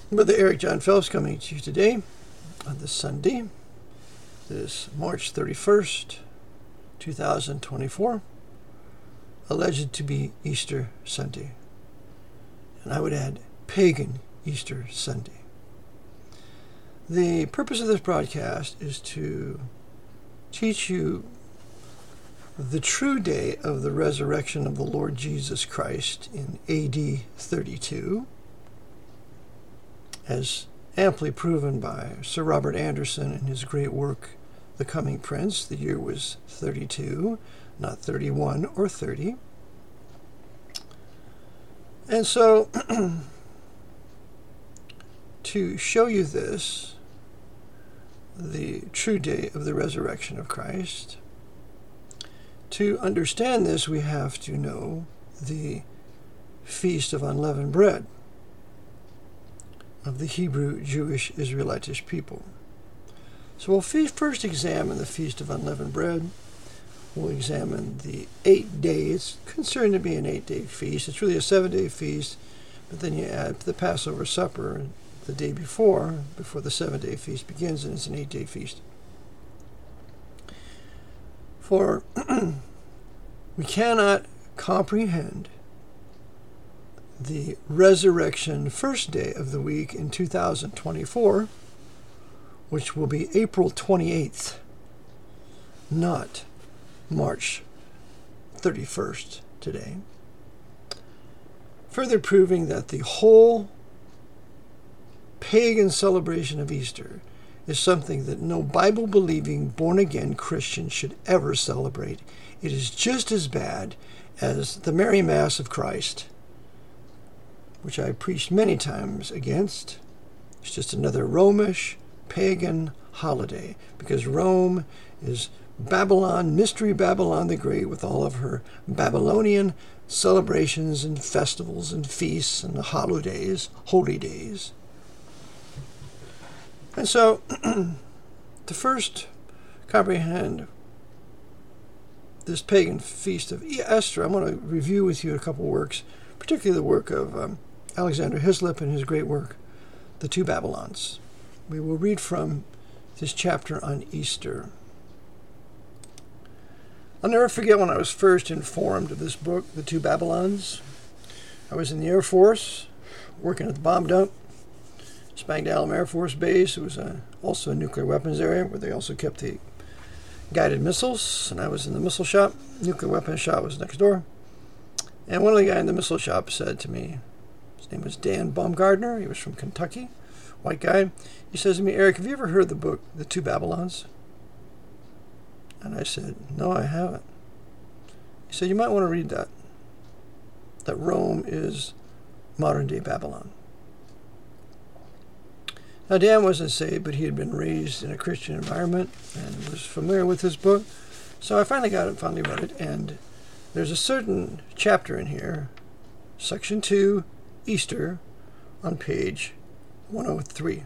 Brother Eric John Phelps coming to you today on this Sunday, this March 31st, 2024, alleged to be Easter Sunday. And I would add pagan Easter Sunday. The purpose of this broadcast is to teach you the true day of the resurrection of the Lord Jesus Christ in AD 32, as amply proven by Sir Robert Anderson in his great work, The Coming Prince. The year was 32, not 31 or 30. And so, to show you this, the true day of the resurrection of Christ, to understand this, we have to know the Feast of Unleavened Bread of the Hebrew, Jewish, Israelitish people. So we'll first examine the Feast of Unleavened Bread. We'll examine the 8 days. It's considered to be an 8-day feast. It's really a 7-day feast, but then you add the Passover supper the day before the 7-day feast begins, and it's an 8-day feast. For we cannot comprehend the resurrection first day of the week in 2024, which will be April 28th, not March 31st today, further proving that the whole pagan celebration of Easter is something that no Bible-believing, born-again Christian should ever celebrate. It is just as bad as the Mary Mass of Christ, which I preached many times against. It's just another Romish, pagan holiday, because Rome is Babylon, Mystery Babylon the Great, with all of her Babylonian celebrations and festivals and feasts and holidays, holy days. And so, to first comprehend this pagan feast of Easter, I'm going to review with you a couple works, particularly the work of Alexander Hislop and his great work, The Two Babylons. We will read from this chapter on Easter. I'll never forget when I was first informed of this book, The Two Babylons. I was in the Air Force, working at the bomb dump, Spangdahlem Air Force Base. It was also a nuclear weapons area where they also kept the guided missiles, and I was in the missile shop. Nuclear weapons shop was next door. And one of the guys in the missile shop said to me, his name was Dan Baumgardner, he was from Kentucky, white guy. He says to me, "Eric, have you ever heard the book, The Two Babylons?" And I said, "No, I haven't." He said, "You might want to read that. That Rome is modern-day Babylon." Now, Dan wasn't saved, but he had been raised in a Christian environment and was familiar with this book. So I finally read it, and there's a certain chapter in here, Section 2, Easter, on page 103.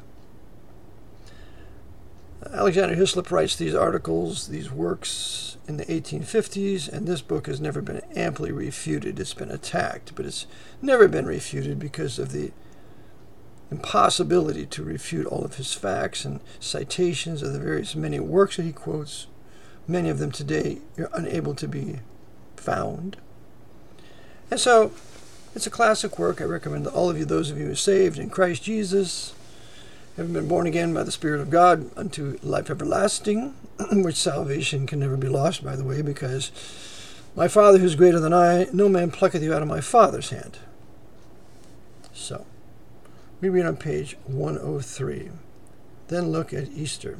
Alexander Hislop writes these articles, these works in the 1850s, and this book has never been amply refuted. It's been attacked, but it's never been refuted because of the impossibility to refute all of his facts and citations of the various many works that he quotes. Many of them today are unable to be found. And so, it's a classic work. I recommend to all of you, those of you who are saved in Christ Jesus, have been born again by the Spirit of God unto life everlasting, which salvation can never be lost, by the way, because my Father who is greater than I, no man plucketh you out of my Father's hand. So, we read on page 103. Then look at Easter.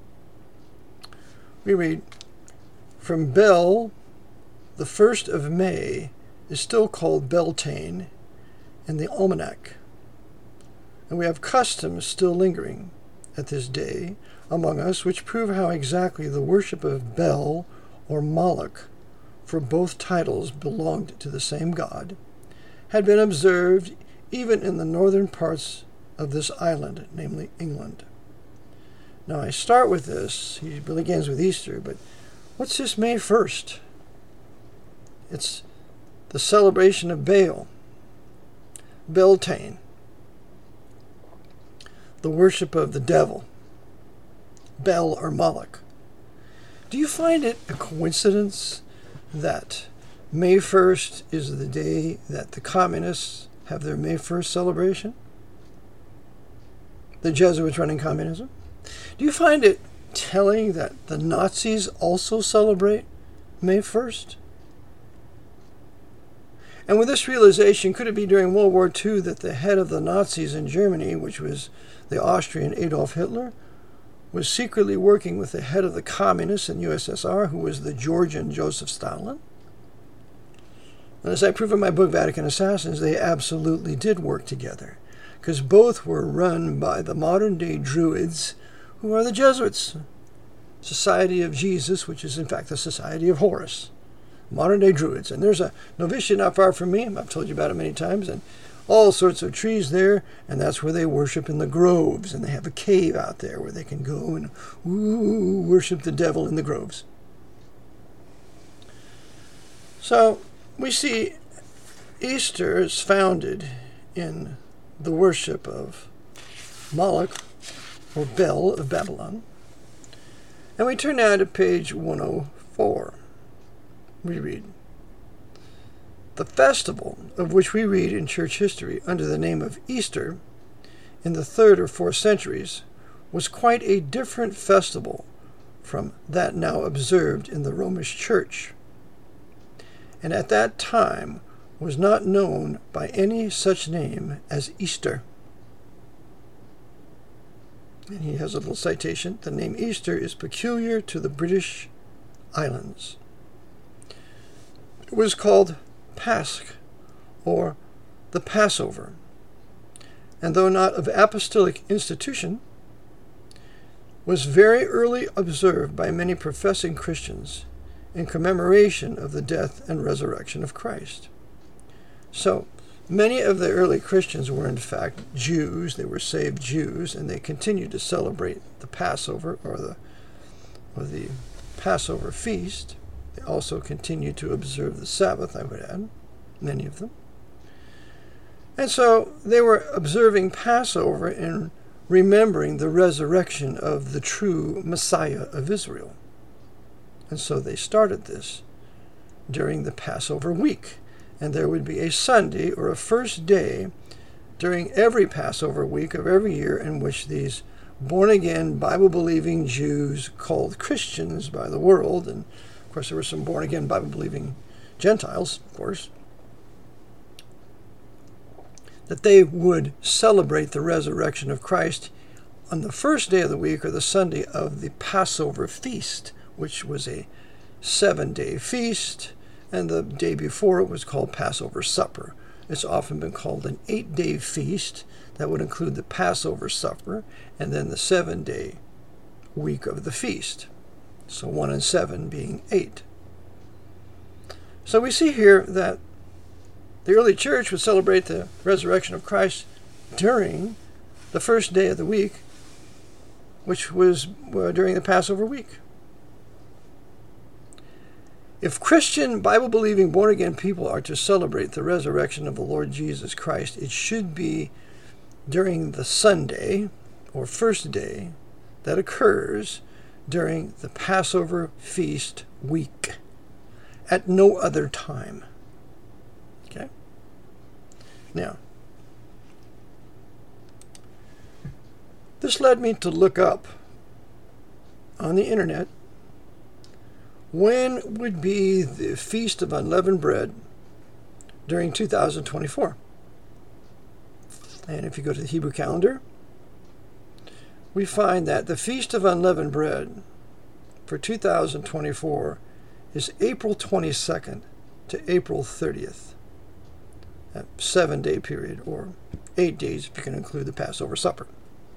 We read, "From Bel, the 1st of May, is still called Beltane in the almanac. And we have customs still lingering at this day among us, which prove how exactly the worship of Bel or Moloch, for both titles belonged to the same god, had been observed even in the northern parts of this island, namely England." Now I start with this. He begins with Easter, but what's this May 1st? It's the celebration of Baal, Beltane. the worship of the devil, Bel or Moloch. Do you find it a coincidence that May 1st is the day that the communists have their May 1st celebration? The Jesuits running communism? Do you find it telling that the Nazis also celebrate May 1st? And with this realization, could it be during World War II that the head of the Nazis in Germany, which was the Austrian Adolf Hitler, was secretly working with the head of the communists in USSR, who was the Georgian Joseph Stalin? And as I prove in my book, Vatican Assassins, they absolutely did work together, because both were run by the modern-day Druids, who are the Jesuits. Society of Jesus, which is in fact the Society of Horus. Modern-day Druids. And there's a novitiate not far from me. I've told you about it many times. And all sorts of trees there. And that's where they worship in the groves. And they have a cave out there where they can go and worship the devil in the groves. So we see Easter is founded in the worship of Moloch, or Bel of Babylon. And we turn now to page 104. We read, "The festival of which we read in church history under the name of Easter in the 3rd or 4th centuries was quite a different festival from that now observed in the Romish Church, and at that time was not known by any such name as Easter." And he has a little citation. "The name Easter is peculiar to the British Islands. It was called Pasch, or the Passover, and though not of apostolic institution, was very early observed by many professing Christians in commemoration of the death and resurrection of Christ." So, many of the early Christians were in fact Jews. They were saved Jews, and they continued to celebrate the Passover, or the Passover feast. They also continued to observe the Sabbath, I would add, many of them. And so they were observing Passover and remembering the resurrection of the true Messiah of Israel. And so they started this during the Passover week. And there would be a Sunday or a first day during every Passover week of every year in which these born-again, Bible-believing Jews, called Christians by the world, and of course there were some born-again, Bible-believing Gentiles, of course, that they would celebrate the resurrection of Christ on the first day of the week, or the Sunday of the Passover feast, which was a 7-day feast, and the day before it was called Passover Supper. It's often been called an 8-day feast that would include the Passover Supper and then the 7-day week of the feast. So 1 and 7 being 8. So we see here that the early church would celebrate the resurrection of Christ during the first day of the week, which was during the Passover week. If Christian, Bible-believing, born-again people are to celebrate the resurrection of the Lord Jesus Christ, it should be during the Sunday, or first day, that occurs during the Passover feast week, at no other time. Okay? Now, this led me to look up on the internet when would be the Feast of Unleavened Bread during 2024. And if you go to the Hebrew calendar, we find that the Feast of Unleavened Bread for 2024 is April 22nd to April 30th. A 7-day period, or 8 days if you can include the Passover supper.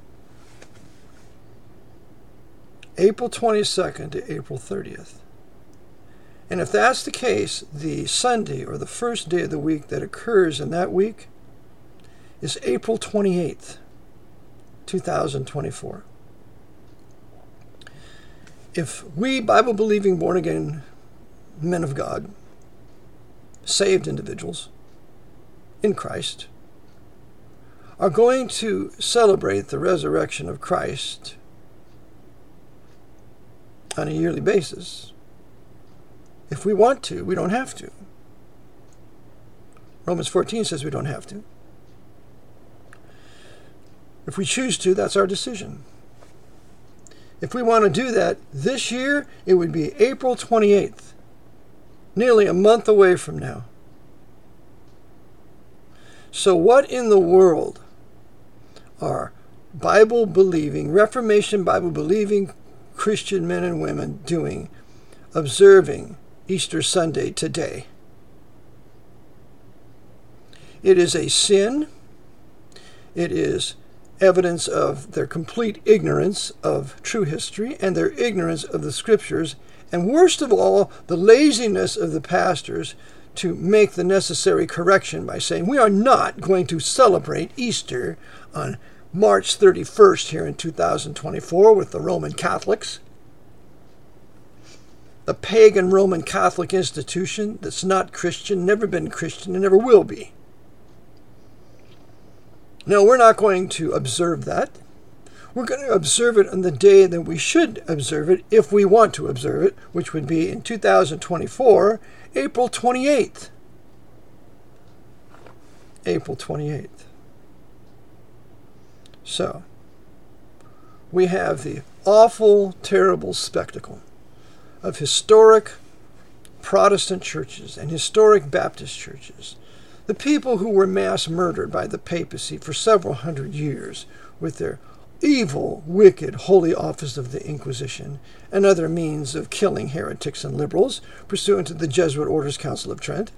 April 22nd to April 30th. And if that's the case, the Sunday or the first day of the week that occurs in that week is April 28th, 2024. If we Bible-believing, born-again men of God, saved individuals in Christ, are going to celebrate the resurrection of Christ on a yearly basis. If we want to, we don't have to. Romans 14 says we don't have to. If we choose to, that's our decision. If we want to do that this year, it would be April 28th, nearly a month away from now. So what in the world are Bible-believing, Reformation Bible-believing Christian men and women doing, observing Easter Sunday today? It is a sin. It is evidence of their complete ignorance of true history and their ignorance of the Scriptures, and worst of all, the laziness of the pastors to make the necessary correction by saying, we are not going to celebrate Easter on March 31st here in 2024 with the Roman Catholics. The pagan Roman Catholic institution that's not Christian, never been Christian, and never will be. No, we're not going to observe that. We're going to observe it on the day that we should observe it, if we want to observe it, which would be in 2024, April 28th. April 28th. So, we have the awful, terrible spectacle of historic Protestant churches and historic Baptist churches, the people who were mass murdered by the papacy for several hundred years with their evil, wicked, holy office of the Inquisition and other means of killing heretics and liberals pursuant to the Jesuit Orders Council of Trent.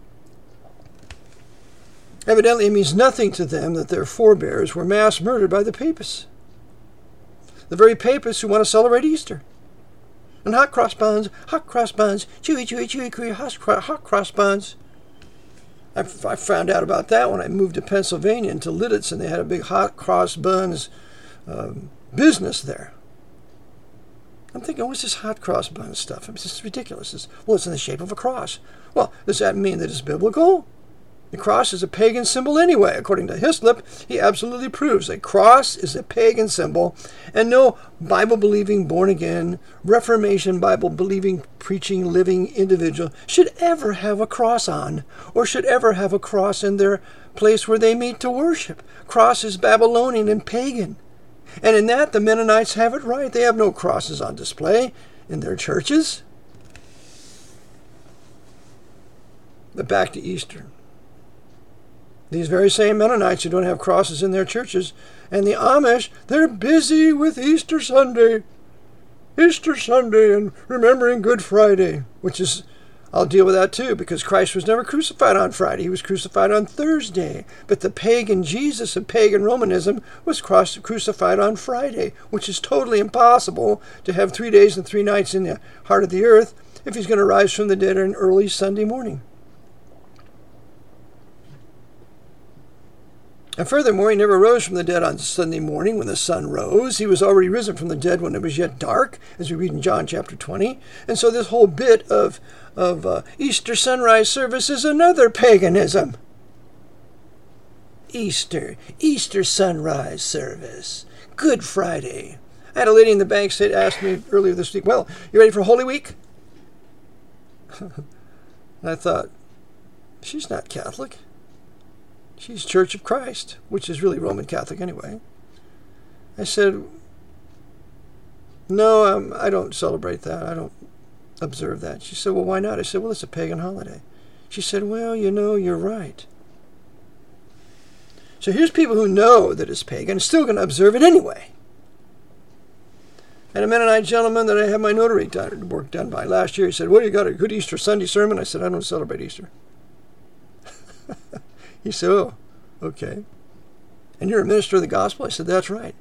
Evidently, it means nothing to them that their forebears were mass murdered by the papists. The very papists who want to celebrate Easter. And hot cross buns, chewy, chewy, hot cross buns. I found out about that when I moved to Pennsylvania into Lidditz, and they had a big hot cross buns business there. I'm thinking, what's this hot cross bun stuff? I mean, this is ridiculous. It's in the shape of a cross. Well, does that mean that it's biblical? The cross is a pagan symbol anyway. According to Hislop, he absolutely proves a cross is a pagan symbol, and no Bible-believing, born-again, Reformation Bible-believing, preaching, living individual should ever have a cross on, or should ever have a cross in their place where they meet to worship. Cross is Babylonian and pagan. And in that, the Mennonites have it right. They have no crosses on display in their churches. But back to Easter. These very same Mennonites who don't have crosses in their churches, and the Amish, they're busy with Easter Sunday. Easter Sunday and remembering Good Friday, which is, I'll deal with that too, because Christ was never crucified on Friday. He was crucified on Thursday. But the pagan Jesus of pagan Romanism was crucified on Friday, which is totally impossible to have 3 days and 3 nights in the heart of the earth if he's going to rise from the dead on early Sunday morning. And furthermore, he never rose from the dead on Sunday morning when the sun rose. He was already risen from the dead when it was yet dark, as we read in John chapter 20. And so this whole bit of Easter sunrise service is another paganism. Easter sunrise service, Good Friday. I had a lady in the bank asked me earlier this week, well, you ready for Holy Week? And I thought, she's not Catholic. She's Church of Christ, which is really Roman Catholic anyway. I said, no, I don't celebrate that. I don't observe that. She said, well, why not? I said, well, it's a pagan holiday. She said, well, you're right. So here's people who know that it's pagan and still going to observe it anyway. And a Mennonite gentleman that I had my notary work done by last year, he said, well, you got a good Easter Sunday sermon? I said, I don't celebrate Easter. He said, oh, okay. And you're a minister of the gospel? I said, that's right.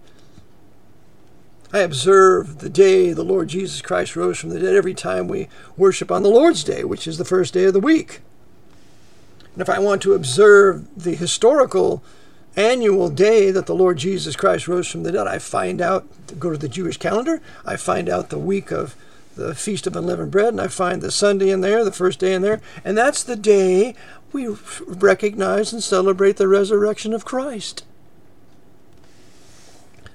I observe the day the Lord Jesus Christ rose from the dead every time we worship on the Lord's Day, which is the first day of the week. And if I want to observe the historical annual day that the Lord Jesus Christ rose from the dead, I find out, go to the Jewish calendar, I find out the week of the Feast of Unleavened Bread, and I find the Sunday in there, the first day in there, and that's the day we recognize and celebrate the resurrection of Christ.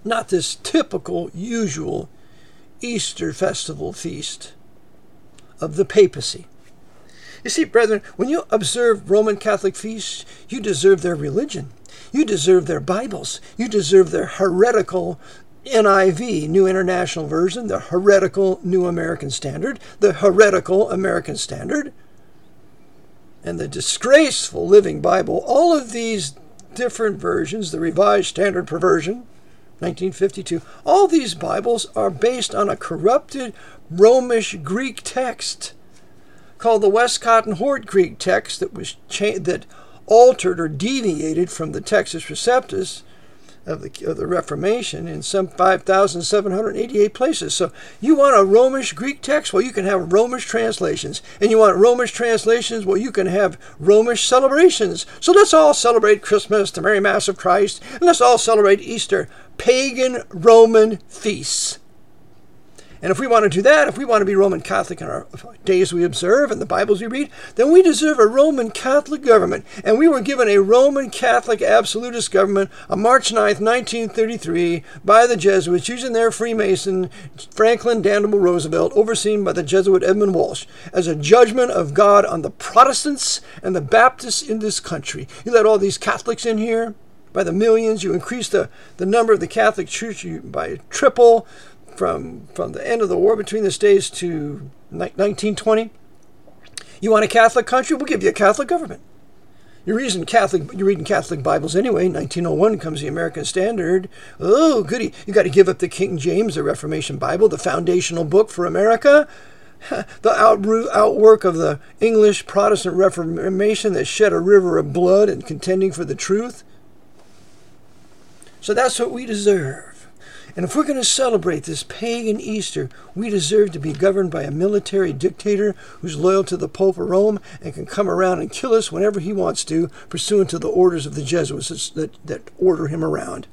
not this typical, usual Easter festival feast of the papacy. You see, brethren, when you observe Roman Catholic feasts, you deserve their religion. You deserve their Bibles. You deserve their heretical NIV, New International Version, the heretical New American Standard, the heretical American Standard, and the disgraceful Living Bible. All of these different versions, the Revised Standard Perversion, 1952, all these Bibles are based on a corrupted Romish Greek text called the Westcott and Hort Greek text that altered or deviated from the Textus Receptus of the Reformation in some 5,788 places. So you want a Romish Greek text? Well, you can have Romish translations. And you want Romish translations? Well, you can have Romish celebrations. So let's all celebrate Christmas, the Merry Mass of Christ, and let's all celebrate Easter. Pagan Roman feasts. And if we want to do that, if we want to be Roman Catholic in our days we observe and the Bibles we read, then we deserve a Roman Catholic government. And we were given a Roman Catholic absolutist government on March 9th, 1933, by the Jesuits, using their Freemason Franklin Delano Roosevelt, overseen by the Jesuit Edmund Walsh, as a judgment of God on the Protestants and the Baptists in this country. You let all these Catholics in here by the millions. You increase the number of the Catholic Church by triple. From the end of the war between the states to 1920. You want a Catholic country? We'll give you a Catholic government. You're reading Catholic Bibles anyway. 1901 comes the American Standard. Oh, goody. You got to give up the King James, the Reformation Bible, the foundational book for America. The outwork of the English Protestant Reformation that shed a river of blood in contending for the truth. So that's what we deserve. And if we're going to celebrate this pagan Easter, we deserve to be governed by a military dictator who's loyal to the Pope of Rome and can come around and kill us whenever he wants to, pursuant to the orders of the Jesuits that order him around.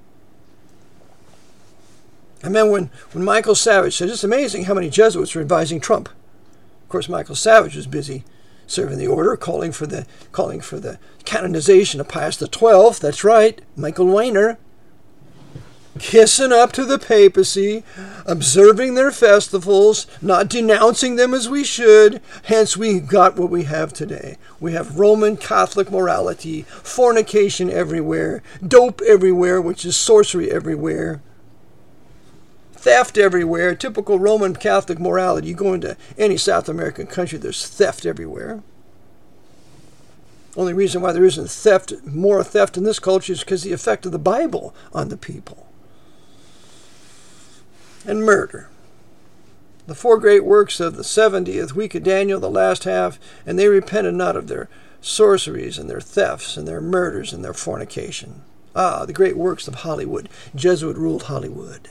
I remember when Michael Savage said, it's amazing how many Jesuits are advising Trump. Of course, Michael Savage was busy serving the order, calling for the canonization of Pius XII. That's right, Michael Weiner. Kissing up to the papacy, observing their festivals, not denouncing them as we should. Hence, we got what we have today. We have Roman Catholic morality, fornication everywhere, dope everywhere, which is sorcery everywhere, theft everywhere, typical Roman Catholic morality. You go into any South American country, there's theft everywhere. Only reason why there isn't more theft in this culture is because of the effect of the Bible on the people. And murder. The 4 great works of the 70th week of Daniel, the last half, and they repented not of their sorceries and their thefts and their murders and their fornication. The great works of Hollywood. Jesuit-ruled Hollywood.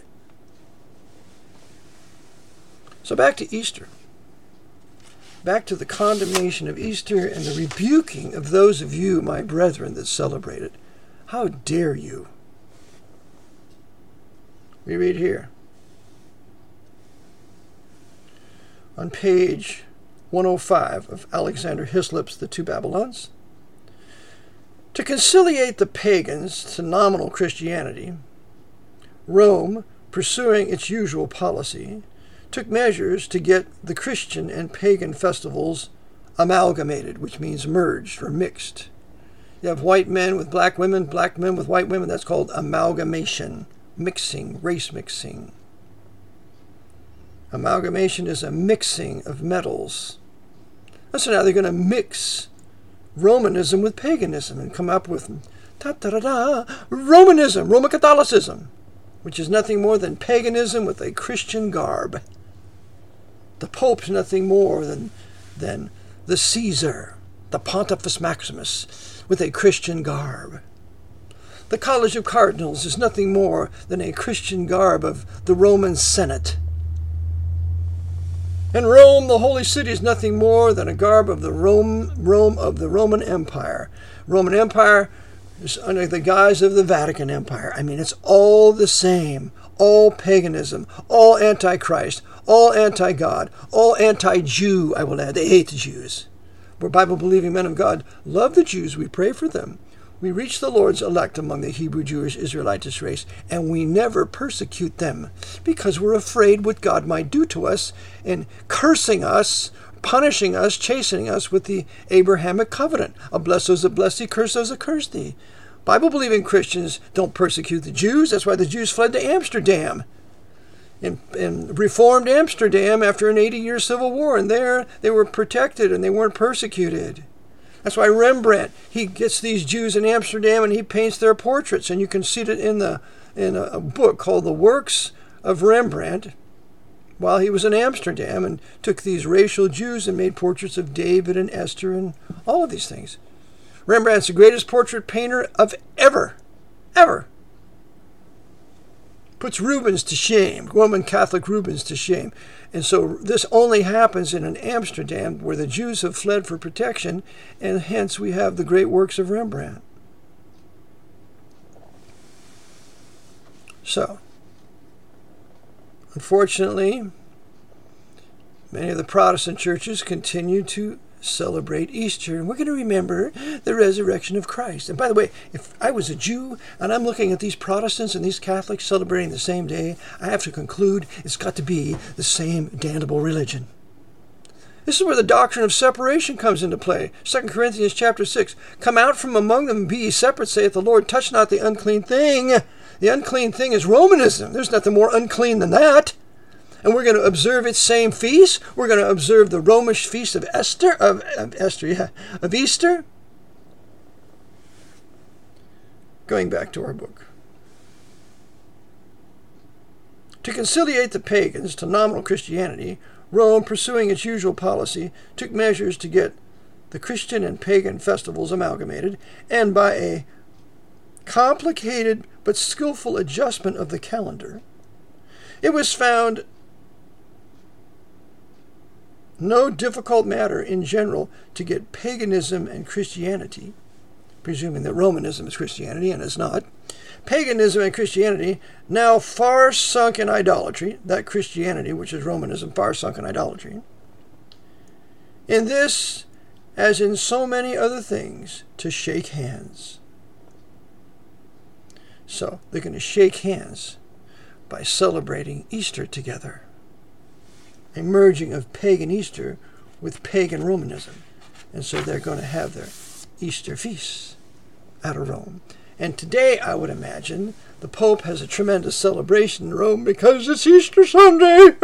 So back to Easter. Back to the condemnation of Easter and the rebuking of those of you, my brethren, that celebrate it. How dare you? We read here. On page 105 of Alexander Hislop's The Two Babylons, to conciliate the pagans to nominal Christianity, Rome, pursuing its usual policy, took measures to get the Christian and pagan festivals amalgamated, which means merged or mixed. You have white men with black men with white women. That's called amalgamation, mixing, race mixing. Amalgamation is a mixing of metals. So now they're going to mix Romanism with paganism and come up with Romanism, Roman Catholicism, which is nothing more than paganism with a Christian garb. The Pope's nothing more than the Caesar, the Pontifex Maximus, with a Christian garb. The College of Cardinals is nothing more than a Christian garb of the Roman Senate. And Rome, the holy city, is nothing more than a garb of the Rome of the Roman Empire. Roman Empire is under the guise of the Vatican Empire. I mean, it's all the same. All paganism, all antichrist, all anti-God, all anti-Jew, I will add. They hate the Jews. We're Bible-believing men of God love the Jews. We pray for them. We reach the Lord's elect among the Hebrew Jewish Israelitish race, and we never persecute them because we're afraid what God might do to us in cursing us, punishing us, chastening us with the Abrahamic covenant. I'll bless those that bless thee, curse those that curse thee. Bible-believing Christians don't persecute the Jews. That's why the Jews fled to Amsterdam. In reformed Amsterdam after an 80-year civil war, and there they were protected and they weren't persecuted. That's why Rembrandt, he gets these Jews in Amsterdam and he paints their portraits, and you can see it in a book called The Works of Rembrandt while he was in Amsterdam, and took these racial Jews and made portraits of David and Esther and all of these things. Rembrandt's the greatest portrait painter of ever. Puts Rubens to shame, Roman Catholic Rubens to shame. And so this only happens in an Amsterdam where the Jews have fled for protection, and hence we have the great works of Rembrandt. So, unfortunately, many of the Protestant churches continue to celebrate Easter, and we're going to remember the resurrection of Christ. And by the way, if I was a Jew and I'm looking at these Protestants and these Catholics celebrating the same day, I have to conclude it's got to be the same damnable religion. This is where the doctrine of separation comes into play. 2 Corinthians chapter 6, come out from among them and be ye separate, saith the Lord, touch not the unclean thing. The unclean thing is Romanism. There's nothing more unclean than that. And we're going to observe its same feast. We're going to observe the Romish feast of Easter. Going back to our book. To conciliate the pagans to nominal Christianity, Rome, pursuing its usual policy, took measures to get the Christian and pagan festivals amalgamated, and by a complicated but skillful adjustment of the calendar, it was found no difficult matter in general to get paganism and Christianity, presuming that Romanism is Christianity, and it's not, paganism and Christianity, now far sunk in idolatry, that Christianity, which is Romanism, far sunk in idolatry, in this, as in so many other things, to shake hands. So they're going to shake hands by celebrating Easter together. A merging of pagan Easter with pagan Romanism. And so they're going to have their Easter feasts out of Rome. And today, I would imagine, the Pope has a tremendous celebration in Rome because it's Easter Sunday.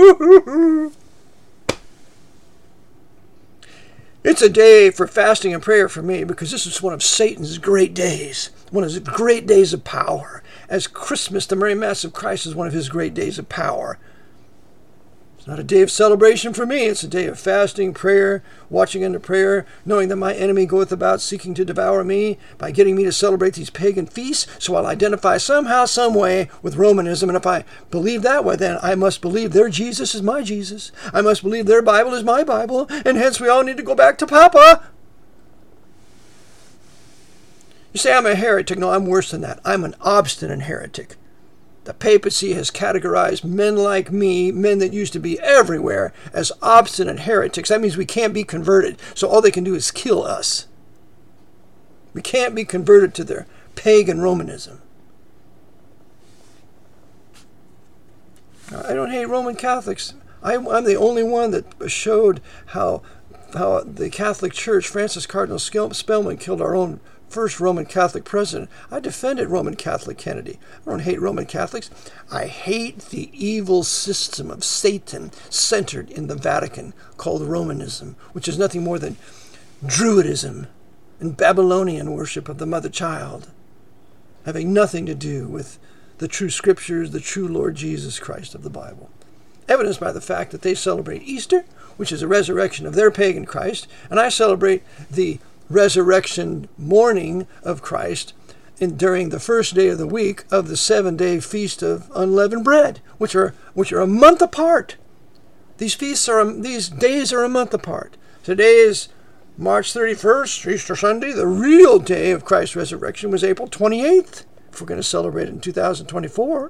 It's a day for fasting and prayer for me, because this is one of Satan's great days. One of his great days of power. As Christmas, the Merry Mass of Christ, is one of his great days of power. Not a day of celebration for me. It's a day of fasting, prayer, watching unto prayer, knowing that my enemy goeth about seeking to devour me by getting me to celebrate these pagan feasts. So I'll identify somehow, some way with Romanism. And if I believe that way, then I must believe their Jesus is my Jesus. I must believe their Bible is my Bible. And hence we all need to go back to Papa. You say I'm a heretic. No, I'm worse than that. I'm an obstinate heretic. The papacy has categorized men like me, men that used to be everywhere, as obstinate heretics. That means we can't be converted. So all they can do is kill us. We can't be converted to their pagan Romanism. I don't hate Roman Catholics. I'm the only one that showed how the Catholic Church, Francis Cardinal Spellman, killed our own first Roman Catholic president. I defended Roman Catholic Kennedy. I don't hate Roman Catholics. I hate the evil system of Satan centered in the Vatican called Romanism, which is nothing more than Druidism and Babylonian worship of the mother child, having nothing to do with the true scriptures, the true Lord Jesus Christ of the Bible. Evidenced by the fact that they celebrate Easter, which is a resurrection of their pagan Christ, and I celebrate the resurrection morning of Christ during the first day of the week of the 7-day feast of unleavened bread, which are a month apart. These days are a month apart. Today is March 31st, Easter Sunday. The real day of Christ's resurrection was April 28th, if we're going to celebrate it in 2024.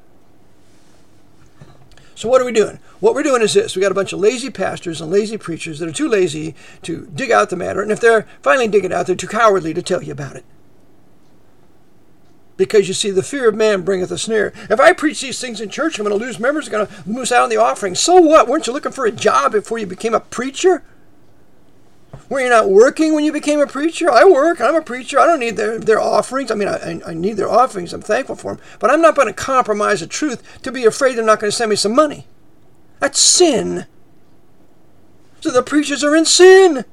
So what are we doing? What we're doing is this. We got a bunch of lazy pastors and lazy preachers that are too lazy to dig out the matter. And if they're finally digging it out, they're too cowardly to tell you about it. Because you see, the fear of man bringeth a snare. If I preach these things in church, I'm going to lose members, I'm going to lose out on the offering. So what? Weren't you looking for a job before you became a preacher? Were you not working when you became a preacher? I work. I'm a preacher. I don't need their offerings. I mean, I need their offerings. I'm thankful for them. But I'm not going to compromise the truth to be afraid they're not going to send me some money. That's sin. So the preachers are in sin.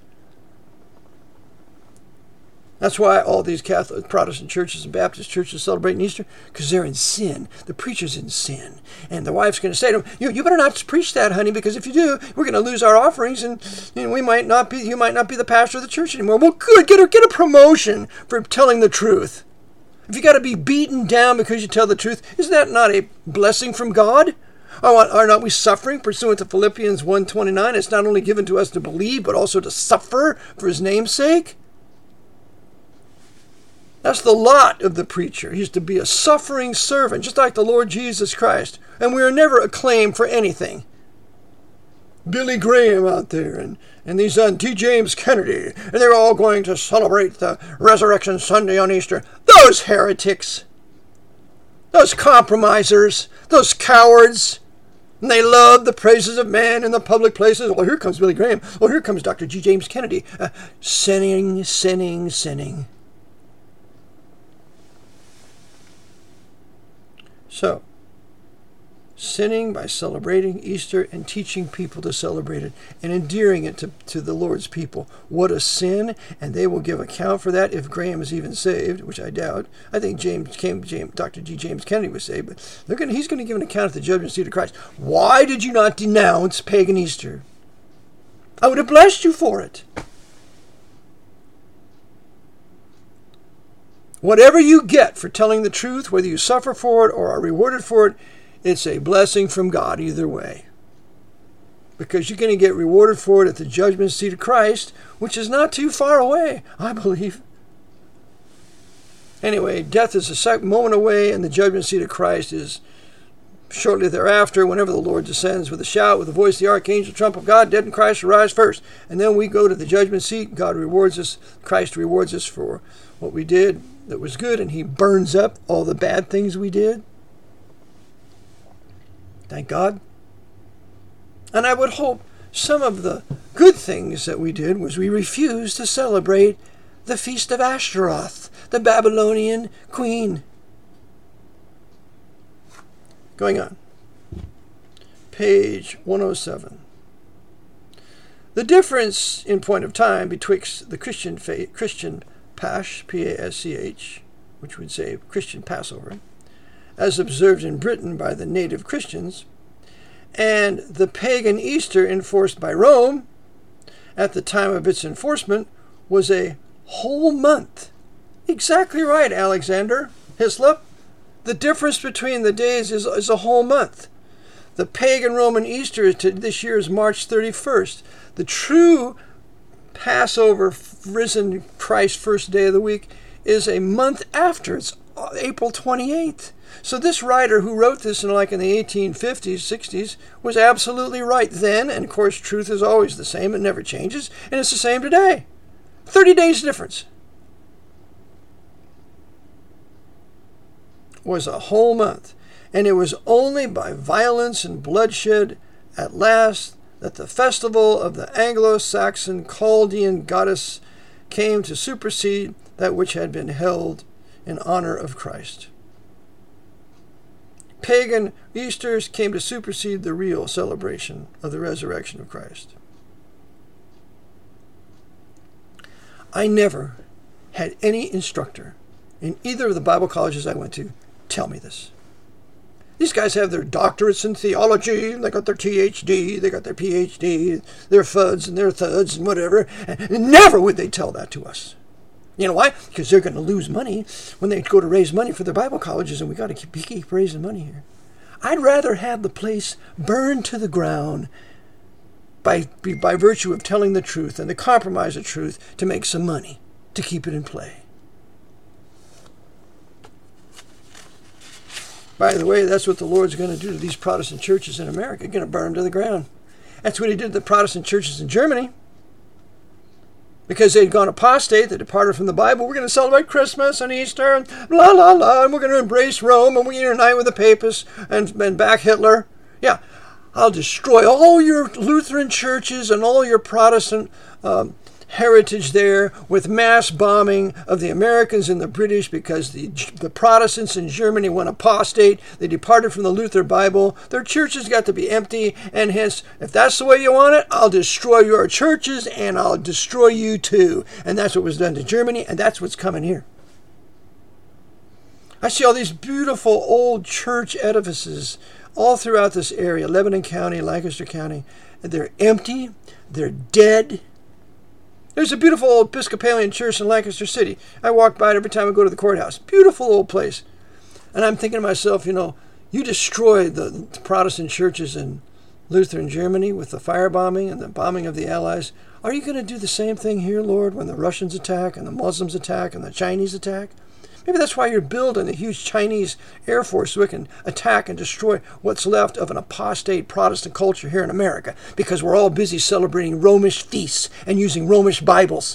That's why all these Catholic, Protestant churches and Baptist churches celebrating Easter, because they're in sin. The preacher's in sin. And the wife's going to say to him, you better not preach that, honey, because if you do, we're going to lose our offerings, and you might not be the pastor of the church anymore. Well, good, get a promotion for telling the truth. If you got to be beaten down because you tell the truth, isn't that not a blessing from God? Are not we suffering pursuant to Philippians 1:29? It's not only given to us to believe, but also to suffer for his name's sake. That's the lot of the preacher. He's to be a suffering servant, just like the Lord Jesus Christ. And we are never acclaimed for anything. Billy Graham out there and these T. James Kennedy, and they're all going to celebrate the Resurrection Sunday on Easter. Those heretics, those compromisers, those cowards, and they love the praises of man in the public places. Well, here comes Billy Graham. Well, here comes Dr. G. James Kennedy. Sinning. So, sinning by celebrating Easter and teaching people to celebrate it and endearing it to the Lord's people. What a sin, and they will give account for that if Graham is even saved, which I doubt. I think Dr. G. James Kennedy was saved, but he's going to give an account at the judgment seat of Christ. Why did you not denounce pagan Easter? I would have blessed you for it. Whatever you get for telling the truth, whether you suffer for it or are rewarded for it, it's a blessing from God either way. Because you're going to get rewarded for it at the judgment seat of Christ, which is not too far away, I believe. Anyway, death is a moment away, and the judgment seat of Christ is shortly thereafter, whenever the Lord descends with a shout, with the voice of the archangel, trump of God, dead in Christ shall rise first. And then we go to the judgment seat. God rewards us. Christ rewards us for what we did that was good, and he burns up all the bad things we did. Thank God. And I would hope some of the good things that we did was we refused to celebrate the feast of Ashtaroth, the Babylonian queen. Going on. Page 107. The difference in point of time betwixt the Christian Pasch, P-A-S-C-H, which would say Christian Passover, as observed in Britain by the native Christians, and the pagan Easter enforced by Rome at the time of its enforcement was a whole month. Exactly right, Alexander Hislop. The difference between the days is a whole month. The pagan Roman Easter this year is March 31st. The true Passover, risen Christ, first day of the week, is a month after. It's April 28th. So this writer who wrote this in the 1850s, 60s, was absolutely right then. And of course, truth is always the same. It never changes. And it's the same today. 30 days difference. Was a whole month. And it was only by violence and bloodshed at last that the festival of the Anglo-Saxon Chaldean goddess came to supersede that which had been held in honor of Christ. Pagan Easters came to supersede the real celebration of the resurrection of Christ. I never had any instructor in either of the Bible colleges I went to tell me this. These guys have their doctorates in theology, they got their THD, they got their PhD, their FUDs and their thuds and whatever. And never would they tell that to us. You know why? Because they're going to lose money when they go to raise money for their Bible colleges, and we got to keep raising money here. I'd rather have the place burned to the ground by virtue of telling the truth and to compromise the truth to make some money to keep it in play. By the way, that's what the Lord's going to do to these Protestant churches in America. He's going to burn them to the ground. That's what he did to the Protestant churches in Germany. Because they'd gone apostate, they departed from the Bible. We're going to celebrate Christmas and Easter and blah, blah, blah, and we're going to embrace Rome, and we're going to unite with the papists and back Hitler. Yeah, I'll destroy all your Lutheran churches and all your Protestant heritage there with mass bombing of the Americans and the British because the Protestants in Germany went apostate. They departed from the Luther Bible. Their churches got to be empty, and hence, if that's the way you want it, I'll destroy your churches and I'll destroy you too. And that's what was done to Germany, and that's what's coming here. I see all these beautiful old church edifices all throughout this area, Lebanon County, Lancaster County. They're empty. They're dead. There's a beautiful old Episcopalian church in Lancaster City. I walk by it every time I go to the courthouse. Beautiful old place. And I'm thinking to myself, you destroyed the Protestant churches in Lutheran Germany with the firebombing and the bombing of the Allies. Are you going to do the same thing here, Lord, when the Russians attack and the Muslims attack and the Chinese attack? Maybe that's why you're building a huge Chinese Air Force so it can attack and destroy what's left of an apostate Protestant culture here in America, because we're all busy celebrating Romish feasts and using Romish Bibles.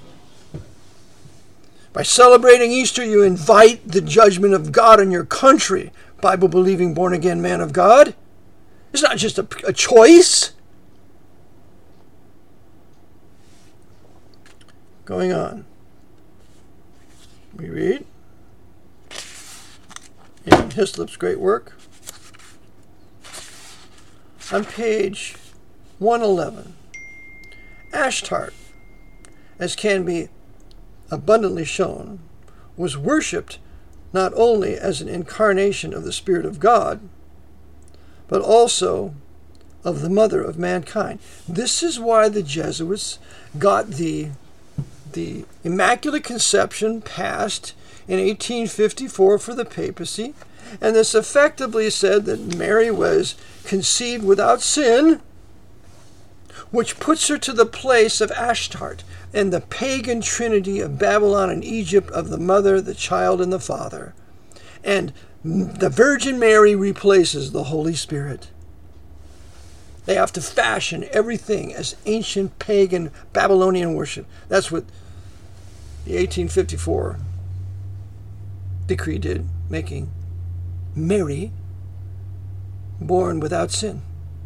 By celebrating Easter, you invite the judgment of God on your country, Bible-believing, born-again man of God. It's not just a choice. Going on. We read in Hislop's great work on page 111. Ashtart, as can be abundantly shown, was worshipped not only as an incarnation of the Spirit of God, but also of the mother of mankind. This is why the Jesuits got the Immaculate Conception passed in 1854 for the papacy, and this effectively said that Mary was conceived without sin, which puts her to the place of Ashtart and the pagan trinity of Babylon and Egypt of the mother, the child, and the father. And the Virgin Mary replaces the Holy Spirit. They have to fashion everything as ancient pagan Babylonian worship. That's what the 1854 decree did, making Mary born without sin,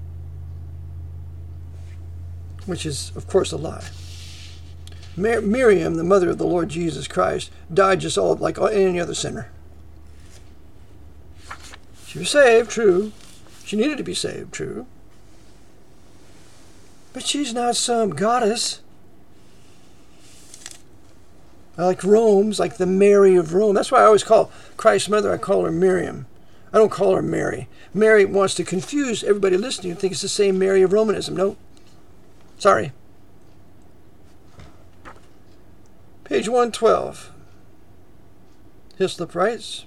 which is, of course, a lie. Miriam, the mother of the Lord Jesus Christ, died just like any other sinner. She was saved, true. She needed to be saved, true. But she's not some goddess. Like Rome's, like the Mary of Rome. That's why I always call Christ's mother, I call her Miriam. I don't call her Mary. Mary wants to confuse everybody listening and think it's the same Mary of Romanism. No. Sorry. Page 112. Hislop writes,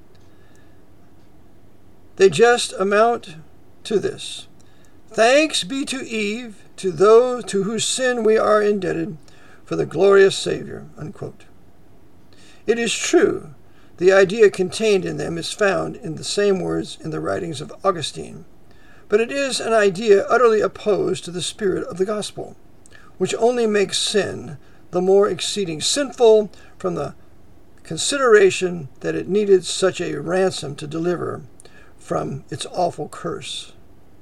they just amount to this. Thanks be to Eve, to those to whose sin we are indebted for the glorious Savior, unquote. It is true, the idea contained in them is found in the same words in the writings of Augustine, but it is an idea utterly opposed to the spirit of the gospel, which only makes sin the more exceeding sinful from the consideration that it needed such a ransom to deliver from its awful curse.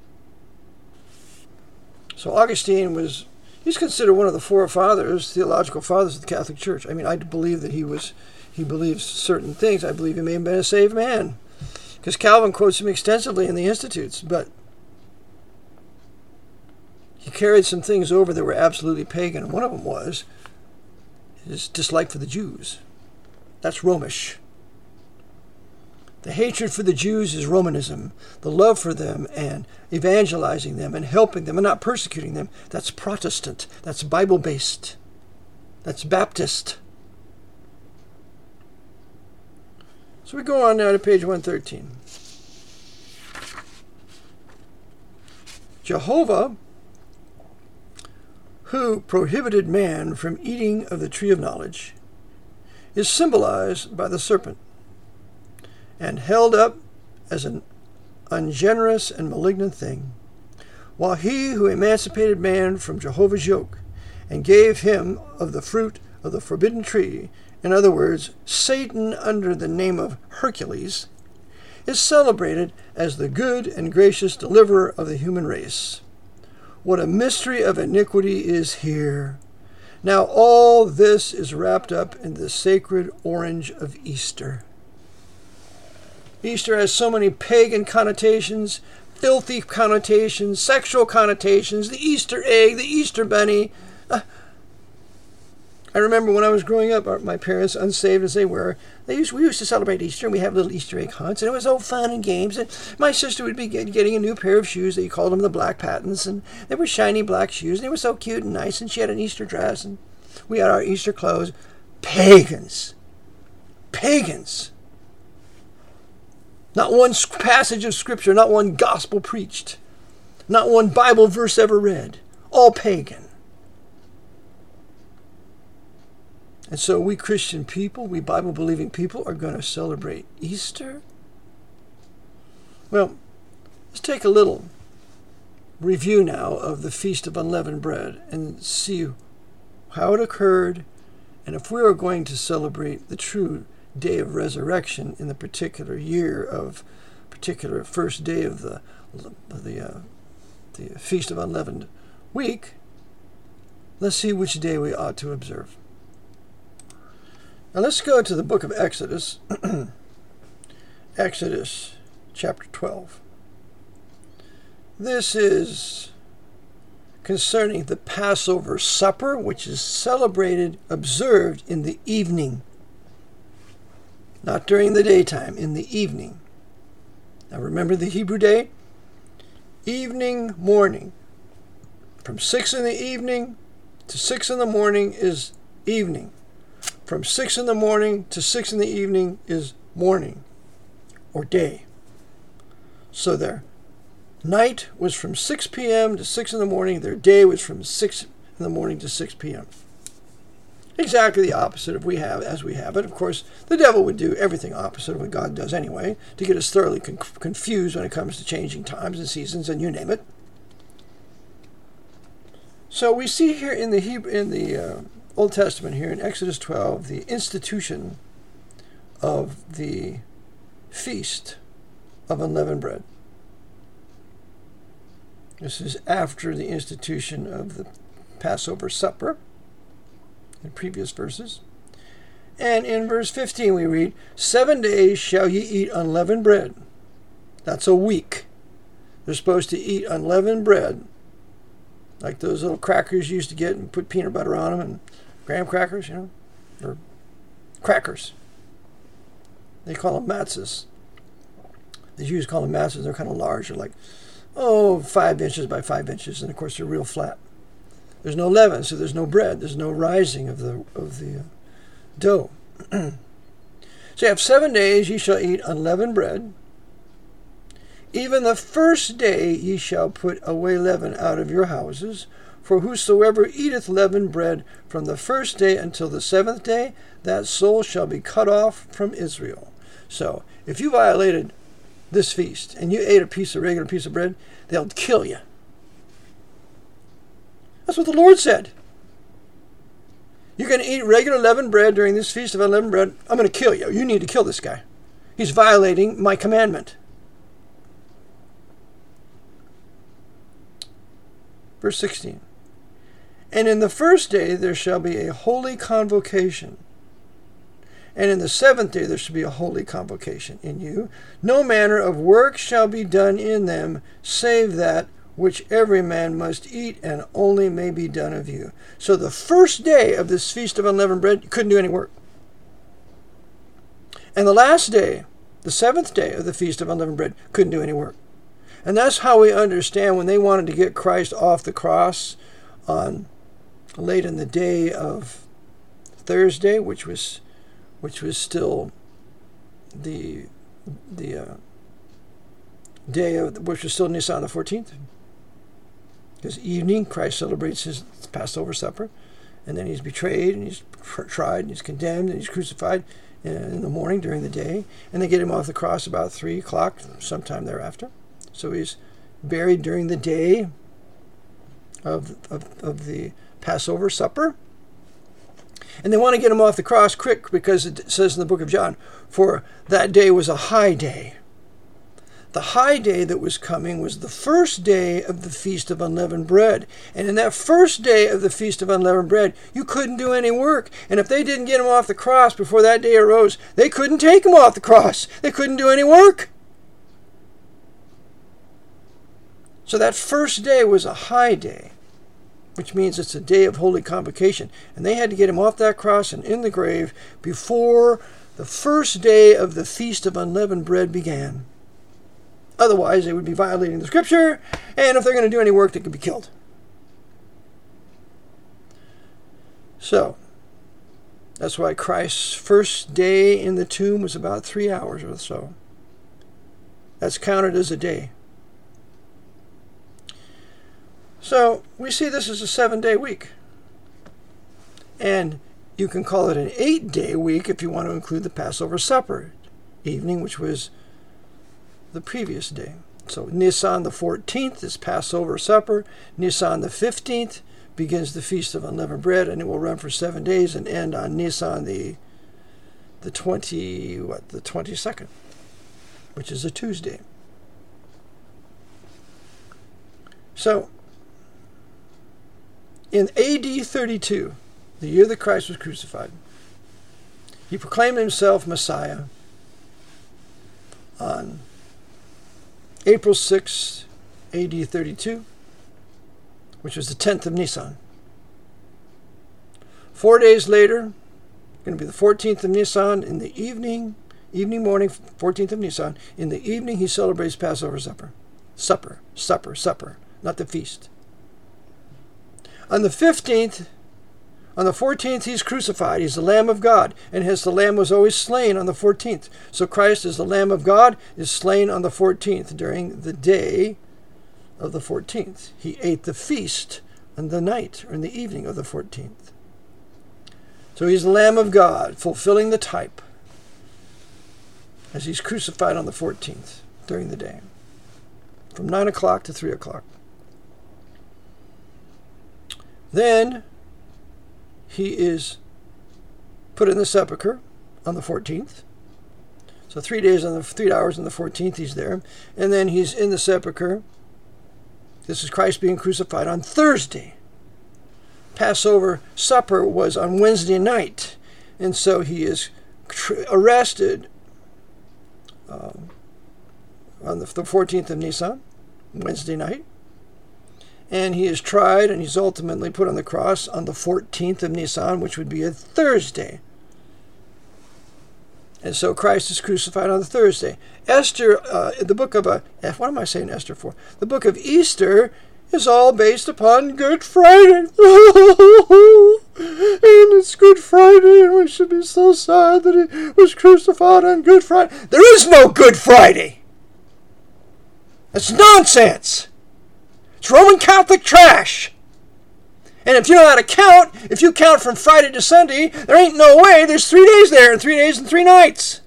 So Augustine he's considered one of the four fathers, theological fathers of the Catholic Church. I mean, I believe that he believes certain things. I believe he may have been a saved man, because Calvin quotes him extensively in the Institutes, but he carried some things over that were absolutely pagan, and one of them was his dislike for the Jews. That's Romish. The hatred for the Jews is Romanism. The love for them and evangelizing them and helping them and not persecuting them, that's Protestant. That's Bible-based. That's Baptist. So we go on now to page 113. Jehovah, who prohibited man from eating of the tree of knowledge, is symbolized by the serpent and held up as an ungenerous and malignant thing, while he who emancipated man from Jehovah's yoke and gave him of the fruit of the forbidden tree, in other words, Satan under the name of Hercules, is celebrated as the good and gracious deliverer of the human race. What a mystery of iniquity is here. Now all this is wrapped up in the sacred orange of Easter. Easter has so many pagan connotations, filthy connotations, sexual connotations, the Easter egg, the Easter bunny. I remember when I was growing up, my parents, unsaved as they were, we used to celebrate Easter, and we have little Easter egg hunts, and it was all fun and games. And my sister would be getting a new pair of shoes. They called them the Black Patents, and they were shiny black shoes, and they were so cute and nice. And she had an Easter dress, and we had our Easter clothes. Pagans. Not one passage of Scripture, not one gospel preached, not one Bible verse ever read. All pagan. And so we Christian people, we Bible-believing people, are going to celebrate Easter? Well, let's take a little review now of the Feast of Unleavened Bread and see how it occurred, and if we are going to celebrate the true day of resurrection in the particular year of particular first day of the Feast of Unleavened Week, let's see which day we ought to observe. Now let's go to the book of Exodus, Exodus chapter 12. This is concerning the Passover supper, which is celebrated, observed in the evening. Not during the daytime, in the evening. Now remember the Hebrew day? Evening, morning. From 6 in the evening to 6 in the morning is evening. From 6 in the morning to 6 in the evening is morning or day. So their night was from 6 p.m. to 6 in the morning. Their day was from 6 in the morning to 6 p.m. Exactly the opposite of we have as we have it. Of course, the devil would do everything opposite of what God does anyway to get us thoroughly confused when it comes to changing times and seasons and you name it. So we see here in the Old Testament here in Exodus 12 the institution of the Feast of Unleavened Bread. This is after the institution of the Passover supper in previous verses. And in verse 15 we read, 7 days shall ye eat unleavened bread. That's a week. They're supposed to eat unleavened bread, like those little crackers you used to get and put peanut butter on them, and graham crackers, or crackers. They call them matzahs. The Jews call them matzahs. They're kind of large. They're like, 5 inches by 5 inches, and of course they're real flat. There's no leaven, so there's no bread. There's no rising of the dough. So you have 7 days ye shall eat unleavened bread. Even the first day ye shall put away leaven out of your houses. For whosoever eateth leavened bread from the first day until the 7th day, that soul shall be cut off from Israel. So, if you violated this feast and you ate a regular piece of bread, they'll kill you. That's what the Lord said. You're going to eat regular leavened bread during this Feast of Unleavened Bread. I'm going to kill you. You need to kill this guy. He's violating my commandment. Verse 16. And in the first day there shall be a holy convocation. And in the 7th day there shall be a holy convocation in you. No manner of work shall be done in them, save that which every man must eat, and only may be done of you. So the first day of this Feast of Unleavened Bread, you couldn't do any work. And the last day, the 7th day of the Feast of Unleavened Bread, couldn't do any work. And that's how we understand when they wanted to get Christ off the cross on late in the day of Thursday, which was still the day of which was still Nisan the 14th. Because evening, Christ celebrates his Passover supper, and then he's betrayed, and he's tried, and he's condemned, and he's crucified in the morning during the day, and they get him off the cross about 3 o'clock, sometime thereafter. So he's buried during the day of the Passover supper. And they want to get him off the cross quick because it says in the book of John, for that day was a high day. The high day that was coming was the first day of the Feast of Unleavened Bread. And in that first day of the Feast of Unleavened Bread, you couldn't do any work. And if they didn't get him off the cross before that day arose, they couldn't take him off the cross. They couldn't do any work. So that first day was a high day, which means it's a day of holy convocation. And they had to get him off that cross and in the grave before the first day of the Feast of Unleavened Bread began. Otherwise, they would be violating the Scripture, and if they're going to do any work, they could be killed. So, that's why Christ's first day in the tomb was about 3 hours or so. That's counted as a day. So, we see this as a 7-day week. And you can call it an 8-day week if you want to include the Passover supper evening, which was the previous day. So Nisan the 14th is Passover supper. Nisan the 15th begins the Feast of Unleavened Bread, and it will run for 7 days and end on Nisan the 22nd, which is a Tuesday. So in AD 32, the year that Christ was crucified, he proclaimed himself Messiah on April 6, AD 32, which was the 10th of Nisan. 4 days later, going to be the 14th of Nisan, in the evening morning, 14th of Nisan, in the evening he celebrates Passover supper. Supper, not the feast. On the 15th, on the 14th, he's crucified. He's the Lamb of God. And hence the Lamb was always slain on the 14th. So Christ, as the Lamb of God, is slain on the 14th during the day of the 14th. He ate the feast on the night or in the evening of the 14th. So he's the Lamb of God, fulfilling the type as he's crucified on the 14th during the day, from 9 o'clock to 3 o'clock. Then he is put in the sepulcher on the 14th. So 3 days on the 3 hours on the 14th he's there. And then he's in the sepulcher. This is Christ being crucified on Thursday. Passover supper was on Wednesday night. And so he is arrested on the 14th of Nisan, Wednesday night. And he is tried and he's ultimately put on the cross on the 14th of Nisan, which would be a Thursday. And so Christ is crucified on the Thursday. Esther, the book of, what am I saying Esther for? The book of Easter is all based upon Good Friday. And it's Good Friday, and we should be so sad that he was crucified on Good Friday. There is no Good Friday. That's nonsense. It's Roman Catholic trash. And if you know how to count, if you count from Friday to Sunday, there ain't no way there's 3 days there, and 3 days and 3 nights.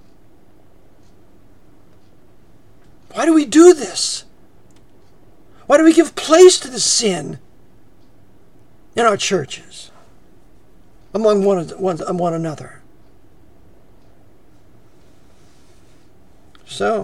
Why do we do this? Why do we give place to the sin in our churches among one another? So,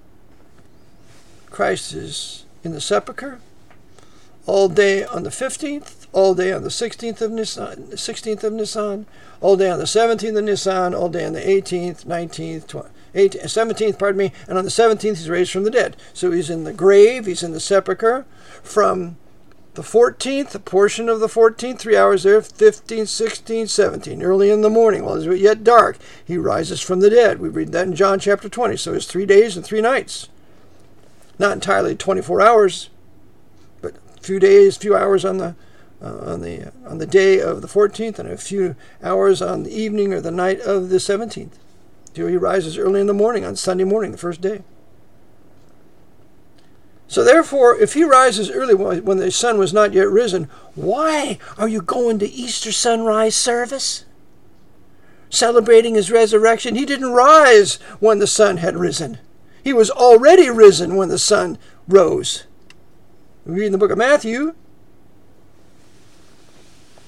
Christ is in the sepulcher all day on the 15th, all day on the 16th of Nisan, all day on the 17th of Nisan, all day on the 18th, 19th, 17th, and on the 17th he's raised from the dead. So he's in the grave, he's in the sepulcher from the 14th, a portion of the 14th, 3 hours there, 15, 16, 17, early in the morning, while it's yet dark, he rises from the dead. We read that in John chapter 20. So it's 3 days and 3 nights. Not entirely 24 hours, but a few hours on the day of the 14th, and a few hours on the evening or the night of the 17th. Till he rises early in the morning on Sunday morning, the first day. So therefore, if he rises early when the sun was not yet risen, why are you going to Easter sunrise service? Celebrating his resurrection. He didn't rise when the sun had risen. He was already risen when the sun rose. We read in the book of Matthew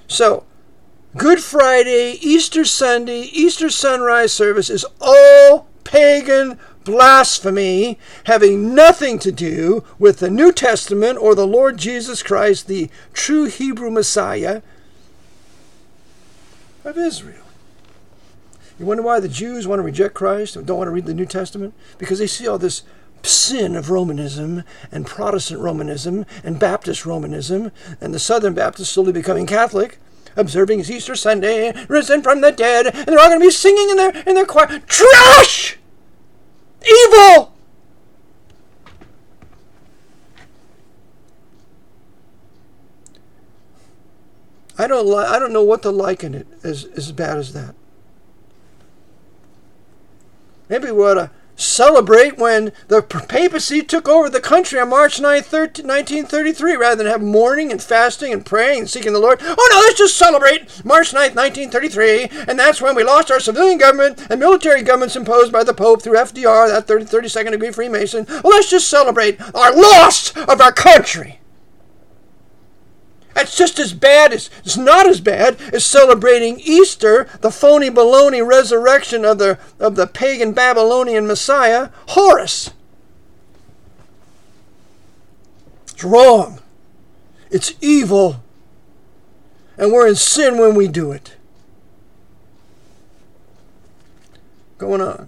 So, Good Friday, Easter Sunday, Easter sunrise service is all pagan blasphemy, having nothing to do with the New Testament or the Lord Jesus Christ, the true Hebrew Messiah of Israel. You wonder why the Jews want to reject Christ and don't want to read the New Testament? Because they see all this sin of Romanism and Protestant Romanism and Baptist Romanism and the Southern Baptists slowly becoming Catholic, observing his Easter Sunday, risen from the dead, and they're all going to be singing in their choir. Trash! Evil! I don't know what to liken it as bad as that. Maybe we ought to celebrate when the papacy took over the country on March 9th, 1933, rather than have mourning and fasting and praying and seeking the Lord. Oh no, let's just celebrate March 9th, 1933, and that's when we lost our civilian government and military governments imposed by the Pope through FDR, that 32nd degree Freemason. Well, let's just celebrate our loss of our country. That's just as bad as, it's not as bad as celebrating Easter, the phony baloney resurrection of the pagan Babylonian Messiah, Horus. It's wrong. It's evil. And we're in sin when we do it. Going on.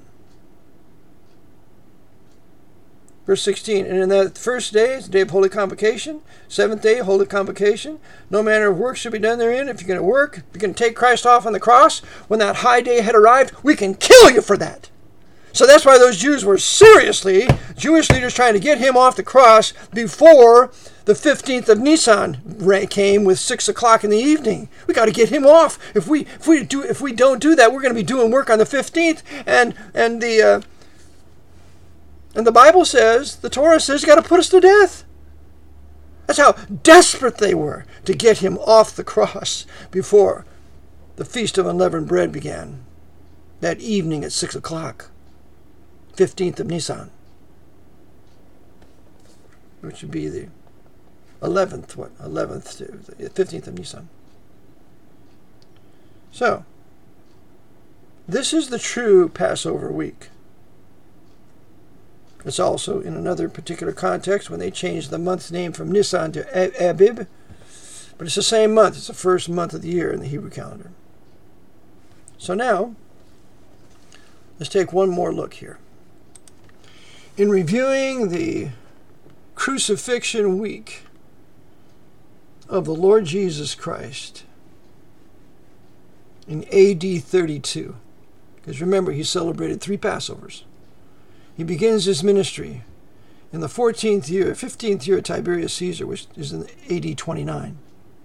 Verse 16, and in that first day is the day of Holy Convocation, seventh day, Holy Convocation. No manner of work should be done therein. If you're going to work, if you're going to take Christ off on the cross, when that high day had arrived, we can kill you for that. So that's why those Jews were seriously, Jewish leaders trying to get him off the cross before the 15th of Nisan came with 6 o'clock in the evening. We got to get him off. If we don't do that, we're going to be doing work on the 15th, and the Bible says, the Torah says, you got to put us to death. That's how desperate they were to get him off the cross before the Feast of Unleavened Bread began that evening at 6 o'clock, 15th of Nisan, which would be the 11th to the 15th of Nisan. So, this is the true Passover week. It's also in another particular context when they changed the month's name from Nisan to Abib. But it's the same month. It's the first month of the year in the Hebrew calendar. So now, let's take one more look here. In reviewing the crucifixion week of the Lord Jesus Christ in AD 32, because remember, he celebrated 3 Passovers. He begins his ministry in the 15th year of Tiberius Caesar, which is in AD 29,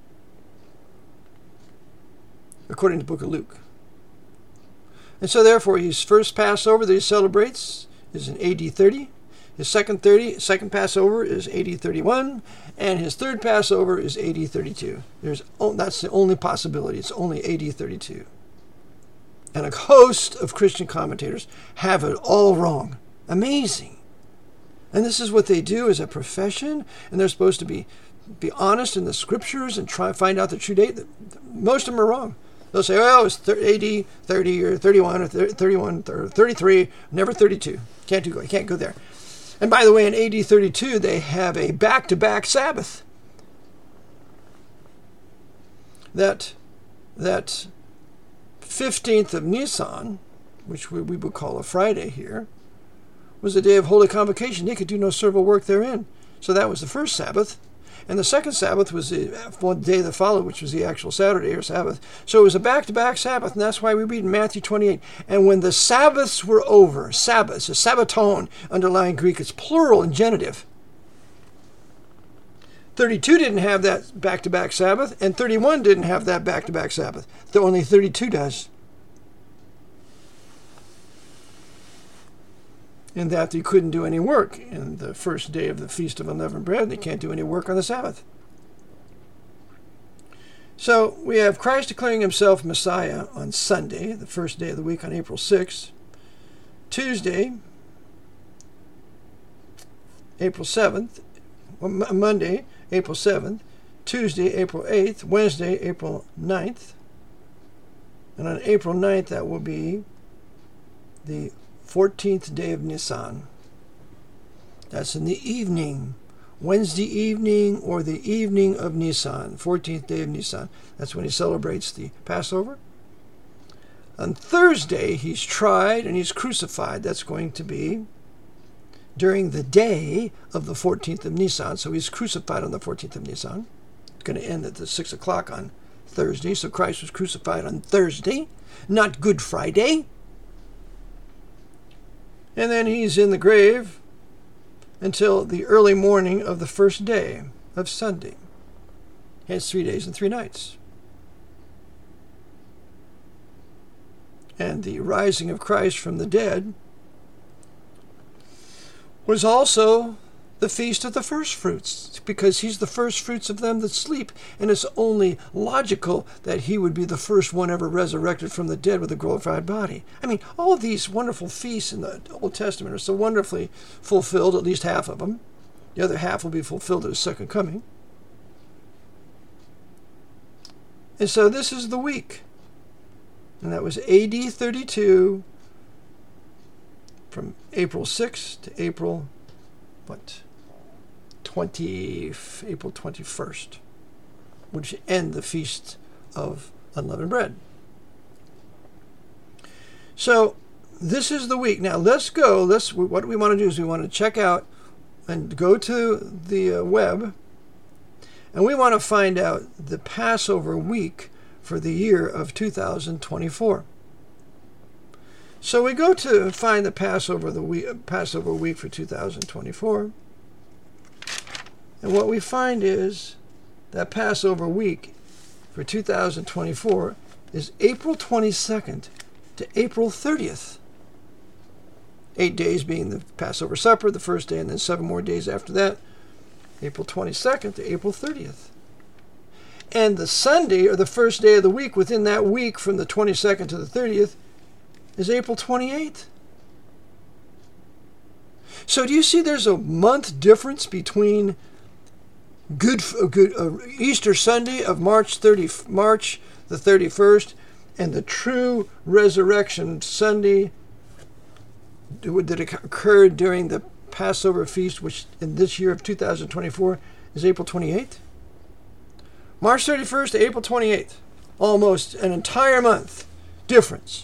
according to the book of Luke. And so therefore, his first Passover that he celebrates is in AD 30. His second Passover is AD 31, and his third Passover is AD 32. That's the only possibility. It's only AD 32. And a host of Christian commentators have it all wrong. Amazing. And this is what they do as a profession, and they're supposed to be honest in the scriptures and try to find out the true date. Most of them are wrong. They'll say, oh, it's AD 30 or 31 or 31 or 33, never 32. Can't go there. And by the way, in AD 32, they have a back-to-back Sabbath. That 15th of Nisan, which we would call a Friday here, was the day of Holy Convocation. They could do no servile work therein. So that was the first Sabbath. And the second Sabbath was the day that followed, which was the actual Saturday or Sabbath. So it was a back-to-back Sabbath, and that's why we read in Matthew 28. And when the Sabbaths were over, Sabbaths, a Sabbaton, underlying Greek, it's plural and genitive. 32 didn't have that back-to-back Sabbath, and 31 didn't have that back-to-back Sabbath. Only 32 does. In that they couldn't do any work in the first day of the Feast of Unleavened Bread. They can't do any work on the Sabbath. So we have Christ declaring himself Messiah on Sunday, the first day of the week on April 6th. Tuesday, April 7th, Monday, April 7th, Tuesday, April 8th, Wednesday, April 9th, and on April 9th, that will be the 14th day of Nisan. That's in the evening, Wednesday evening or the evening of Nisan, 14th day of Nisan. That's when he celebrates the Passover. On Thursday, he's tried and he's crucified. That's going to be during the day of the 14th of Nisan. So he's crucified on the 14th of Nisan. It's going to end at the 6 o'clock on Thursday. So Christ was crucified on Thursday, not Good Friday. And then he's in the grave until the early morning of the first day of Sunday. He has 3 days and 3 nights. And the rising of Christ from the dead was also the feast of the first fruits, because he's the first fruits of them that sleep, and it's only logical that he would be the first one ever resurrected from the dead with a glorified body. I mean, all of these wonderful feasts in the Old Testament are so wonderfully fulfilled, at least half of them. The other half will be fulfilled at his second coming. And so this is the week. And that was AD 32, from April 6th to April 21st, which end the Feast of Unleavened Bread. So this is the week. Now let's go. What we want to do is we want to check out and go to the web, and we want to find out the Passover week for the year of 2024. So we go to find the Passover week for 2024. And what we find is that Passover week for 2024 is April 22nd to April 30th. 8 days being the Passover supper, the first day, and then 7 more days after that, April 22nd to April 30th. And the Sunday, or the first day of the week, within that week from the 22nd to the 30th, is April 28th. So do you see there's a month difference between Easter Sunday of March the 31st and the true resurrection Sunday that occurred during the Passover feast, which in this year of 2024 is April 28th? March 31st to April 28th. Almost an entire month difference.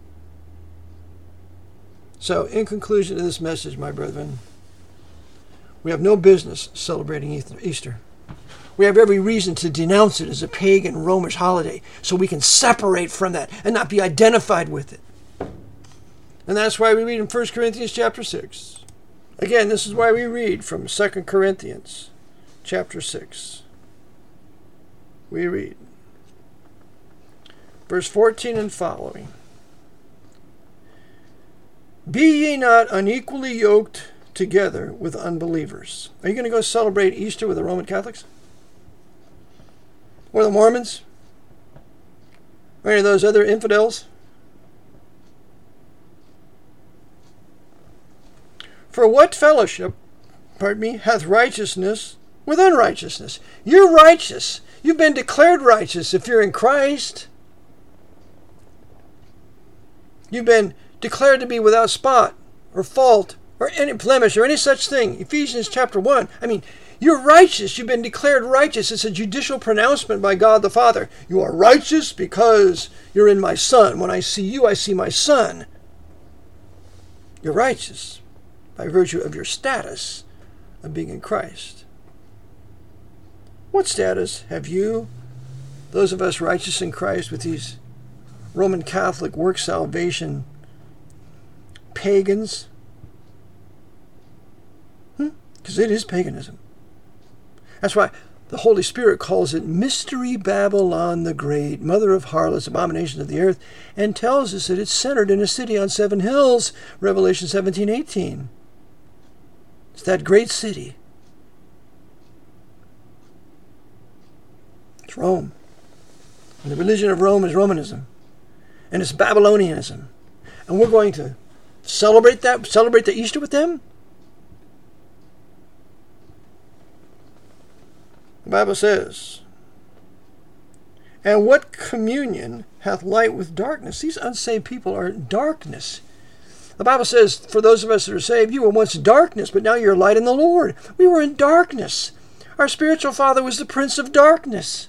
So, in conclusion to this message, my brethren, we have no business celebrating Easter. We have every reason to denounce it as a pagan Romish holiday so we can separate from that and not be identified with it. And that's why we read in 1 Corinthians chapter 6. Again, this is why we read from 2 Corinthians chapter 6. We read verse 14 and following. Be ye not unequally yoked together with unbelievers. Are you going to go celebrate Easter with the Roman Catholics? Or the Mormons? Or any of those other infidels? For what fellowship, hath righteousness with unrighteousness? You're righteous. You've been declared righteous if you're in Christ. You've been declared to be without spot or fault or any blemish or any such thing. Ephesians chapter 1. I mean, you're righteous. You've been declared righteous. It's a judicial pronouncement by God the Father. You are righteous because you're in my Son. When I see you, I see my Son. You're righteous by virtue of your status of being in Christ. What status have you, those of us righteous in Christ, with these Roman Catholic work salvation pagans? Because it is paganism. That's why the Holy Spirit calls it Mystery Babylon the Great, mother of harlots, abominations of the earth, and tells us that it's centered in a city on 7 hills, Revelation 17:18. It's that great city. It's Rome. And the religion of Rome is Romanism. And it's Babylonianism. And we're going to celebrate the Easter with them? Bible says, and what communion hath light with darkness? These unsaved people are in darkness. The Bible says, for those of us that are saved, you were once darkness, but now you're light in the Lord. We were in darkness. Our spiritual father was the prince of darkness.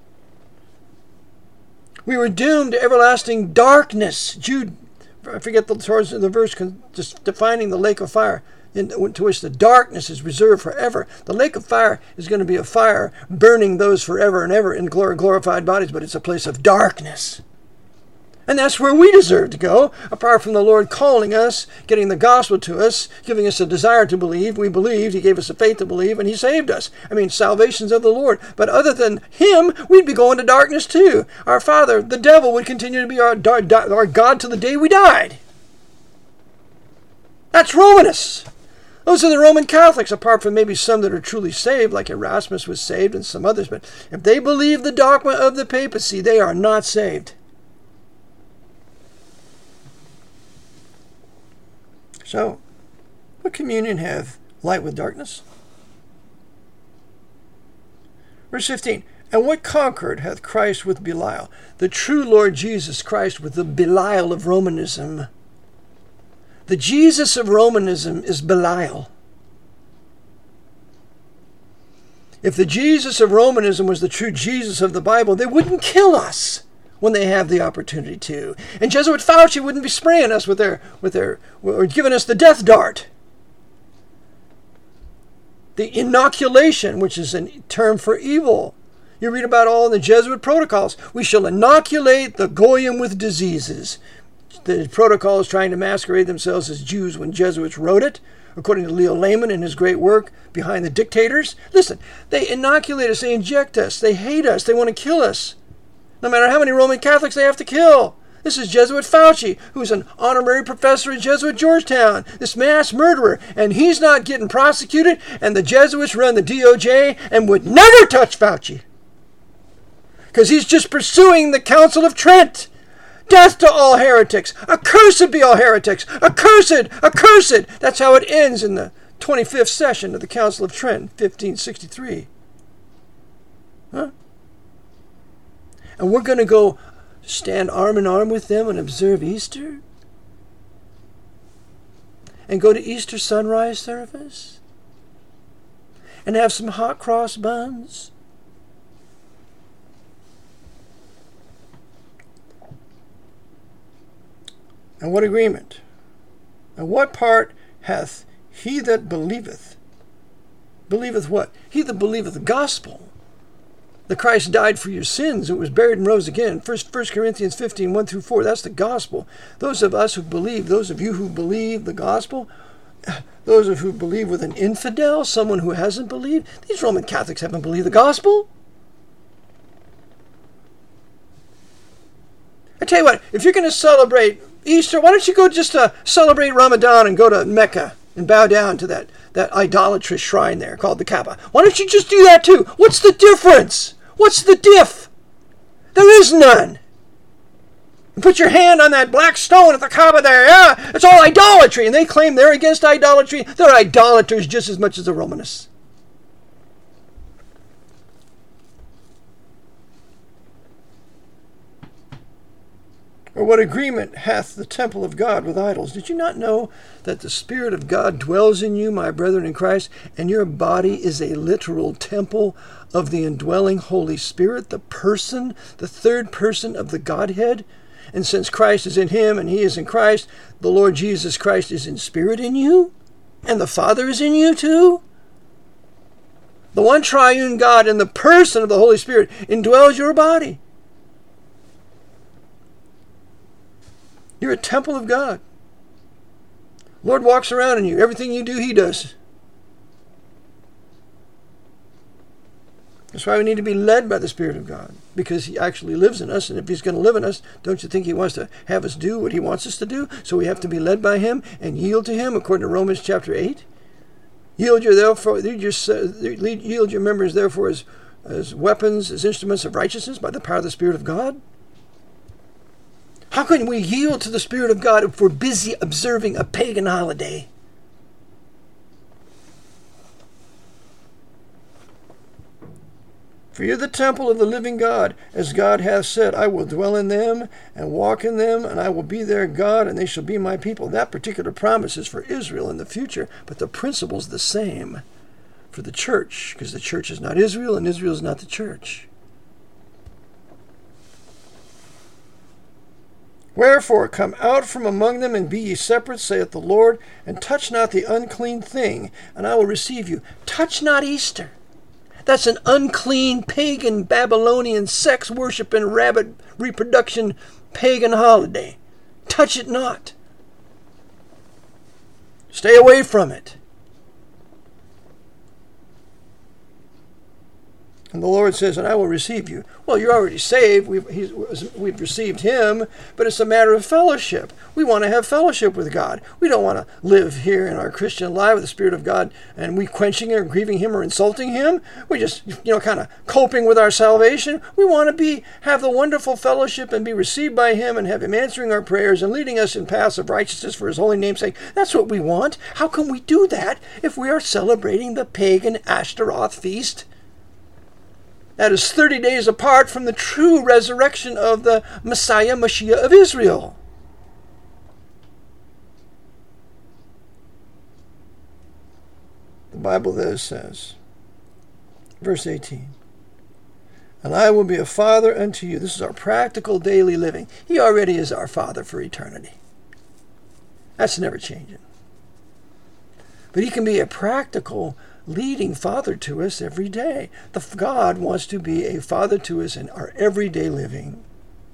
We were doomed to everlasting darkness. Jude, I forget the verse just defining the lake of fire, to which the darkness is reserved forever. The lake of fire is going to be a fire burning those forever and ever in glorified bodies, but it's a place of darkness. And that's where we deserve to go, apart from the Lord calling us, getting the gospel to us, giving us a desire to believe. We believed, he gave us the faith to believe, and he saved us. I mean, salvation's of the Lord. But other than him, we'd be going to darkness too. Our father, the devil, would continue to be our God to the day we died. That's Romanus. Those are the Roman Catholics, apart from maybe some that are truly saved, like Erasmus was saved and some others. But if they believe the dogma of the papacy, they are not saved. So, what communion have light with darkness? Verse 15, and what concord hath Christ with Belial? The true Lord Jesus Christ with the Belial of Romanism. The Jesus of Romanism is Belial. If the Jesus of Romanism was the true Jesus of the Bible, they wouldn't kill us when they have the opportunity to. And Jesuit Fauci wouldn't be spraying us or giving us the death dart. The inoculation, which is a term for evil. You read about all in the Jesuit protocols. We shall inoculate the Goyim with diseases. The protocol is trying to masquerade themselves as Jews when Jesuits wrote it, according to Leo Lehman in his great work, Behind the Dictators. Listen, they inoculate us, they inject us, they hate us, they want to kill us. No matter how many Roman Catholics they have to kill. This is Jesuit Fauci, who's an honorary professor at Jesuit Georgetown, this mass murderer, and he's not getting prosecuted, and the Jesuits run the DOJ and would never touch Fauci. Because he's just pursuing the Council of Trent. Death to all heretics. Accursed be all heretics. Accursed, accursed. That's how it ends in the 25th session of the Council of Trent, 1563. Huh? And we're going to go stand arm in arm with them and observe Easter? And go to Easter sunrise service? And have some hot cross buns? And what agreement? And what part hath he that believeth? Believeth what? He that believeth the gospel. That Christ died for your sins and was buried and rose again. 1 Corinthians 15, 1 through 4, that's the gospel. Those of us who believe, those of you who believe the gospel, those of who believe with an infidel, someone who hasn't believed, these Roman Catholics haven't believed the gospel. I tell you what, if you're going to celebrate Easter, why don't you go just to celebrate Ramadan and go to Mecca and bow down to that idolatrous shrine there called the Kaaba? Why don't you just do that too? What's the difference? What's the diff? There is none. And put your hand on that black stone at the Kaaba there. Yeah, it's all idolatry. And they claim they're against idolatry. They're idolaters just as much as the Romanists. Or what agreement hath the temple of God with idols? Did you not know that the Spirit of God dwells in you, my brethren in Christ, and your body is a literal temple of the indwelling Holy Spirit, the person, the third person of the Godhead? And since Christ is in him and he is in Christ, the Lord Jesus Christ is in spirit in you, and the Father is in you too. The one triune God in the person of the Holy Spirit indwells your body. You're a temple of God. Lord walks around in you. Everything you do, he does. That's why we need to be led by the Spirit of God, because he actually lives in us. And if he's going to live in us, don't you think he wants to have us do what he wants us to do? So we have to be led by him and yield to him, according to Romans chapter 8. Yield your members, therefore, as weapons, as instruments of righteousness by the power of the Spirit of God. How can we yield to the Spirit of God if we're busy observing a pagan holiday? For you're the temple of the living God. As God hath said, I will dwell in them and walk in them, and I will be their God, and they shall be my people. That particular promise is for Israel in the future, but the principle's the same for the church, because the church is not Israel, and Israel is not the church. Wherefore, come out from among them, and be ye separate, saith the Lord, and touch not the unclean thing, and I will receive you. Touch not Easter. That's an unclean, pagan, Babylonian, sex worship and rabbit reproduction pagan holiday. Touch it not. Stay away from it. And the Lord says, and I will receive you. Well, you're already saved. We've received him, but it's a matter of fellowship. We want to have fellowship with God. We don't want to live here in our Christian life with the Spirit of God and we quenching or grieving him or insulting him. We just, kind of coping with our salvation. We want to have the wonderful fellowship and be received by him and have him answering our prayers and leading us in paths of righteousness for his holy name's sake. That's what we want. How can we do that if we are celebrating the pagan Ashtaroth feast? That is 30 days apart from the true resurrection of the Messiah, Mashiach of Israel. The Bible there says, verse 18, and I will be a father unto you. This is our practical daily living. He already is our father for eternity. That's never changing. But he can be a practical leading father to us every day. God wants to be a father to us in our everyday living.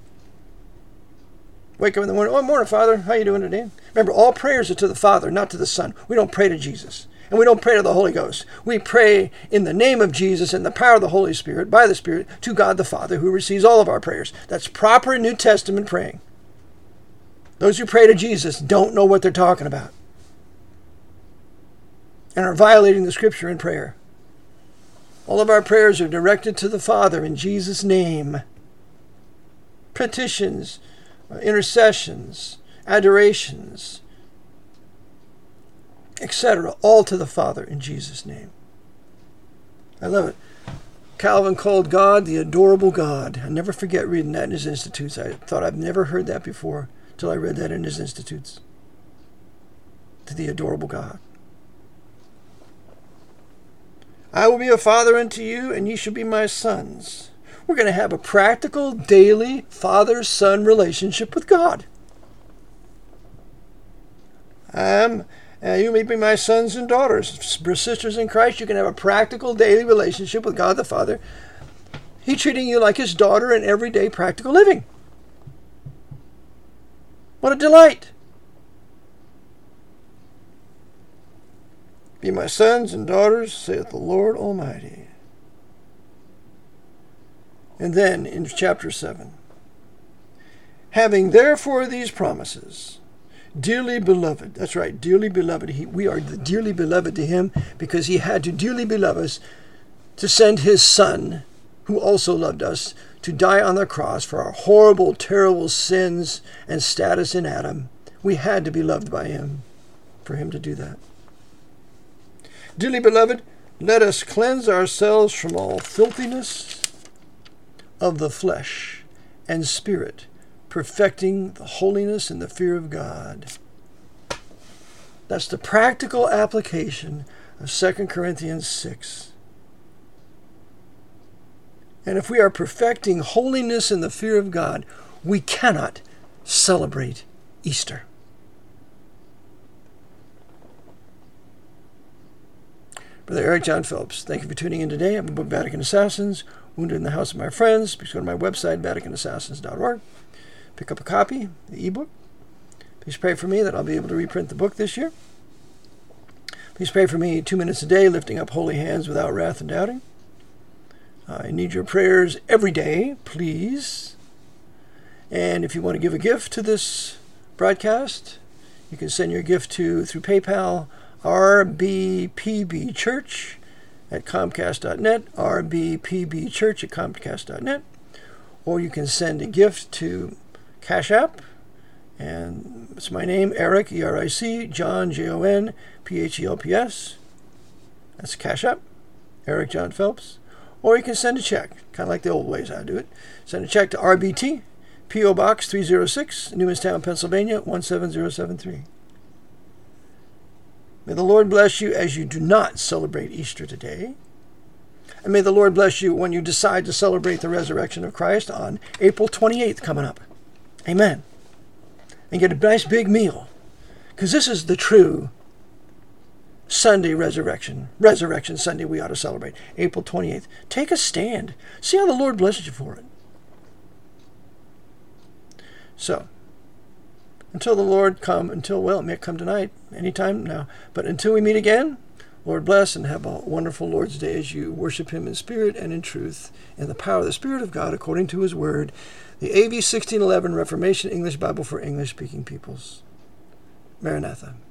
Wake up in the morning, oh, morning, Father. How you doing today? Remember, all prayers are to the Father, not to the Son. We don't pray to Jesus. And we don't pray to the Holy Ghost. We pray in the name of Jesus and the power of the Holy Spirit, by the Spirit, to God the Father, who receives all of our prayers. That's proper New Testament praying. Those who pray to Jesus don't know what they're talking about and are violating the Scripture in prayer. All of our prayers are directed to the Father in Jesus' name. Petitions, intercessions, adorations, etc., all to the Father in Jesus' name. I love it. Calvin called God the adorable God. I never forget reading that in his Institutes. I thought I've never heard that before till I read that in his Institutes. To the adorable God. I will be a father unto you, and ye shall be my sons. We're going to have a practical, daily father-son relationship with God. You may be my sons and daughters. Sisters in Christ, you can have a practical, daily relationship with God the Father. He's treating you like his daughter in everyday practical living. What a delight. Be my sons and daughters, saith the Lord Almighty. And then in chapter 7, having therefore these promises, dearly beloved, that's right, dearly beloved, we are dearly beloved to him because he had to dearly beloved us to send his son, who also loved us, to die on the cross for our horrible, terrible sins and status in Adam. We had to be loved by him for him to do that. Dearly beloved, let us cleanse ourselves from all filthiness of the flesh and spirit, perfecting the holiness and the fear of God. That's the practical application of 2 Corinthians 6. And if we are perfecting holiness and the fear of God, we cannot celebrate Easter. Brother Eric John Phelps, thank you for tuning in today. I have a book, Vatican Assassins, Wounded in the House of My Friends. Please go to my website, VaticanAssassins.org. Pick up a copy, the ebook. Please pray for me that I'll be able to reprint the book this year. Please pray for me 2 minutes a day, lifting up holy hands without wrath and doubting. I need your prayers every day, please. And if you want to give a gift to this broadcast, you can send your gift through PayPal, rbpbchurch@comcast.net, rbpbchurch@comcast.net, or you can send a gift to Cash App, and it's my name, Eric, E-R-I-C, John, J-O-N, P-H-E-L-P-S. That's Cash App, Eric John Phelps. Or you can send a check, kind of like the old ways I do it. Send a check to RBT, P.O. Box 306, Newmanstown, Pennsylvania, 17073. May the Lord bless you as you do not celebrate Easter today. And may the Lord bless you when you decide to celebrate the resurrection of Christ on April 28th coming up. Amen. And get a nice big meal. Because this is the true Sunday Resurrection Sunday we ought to celebrate. April 28th. Take a stand. See how the Lord blesses you for it. So, until the Lord come, it may come tonight, anytime now. But until we meet again, Lord bless and have a wonderful Lord's Day as you worship Him in spirit and in truth, in the power of the Spirit of God according to His Word. The AV 1611 Reformation English Bible for English-speaking peoples. Maranatha.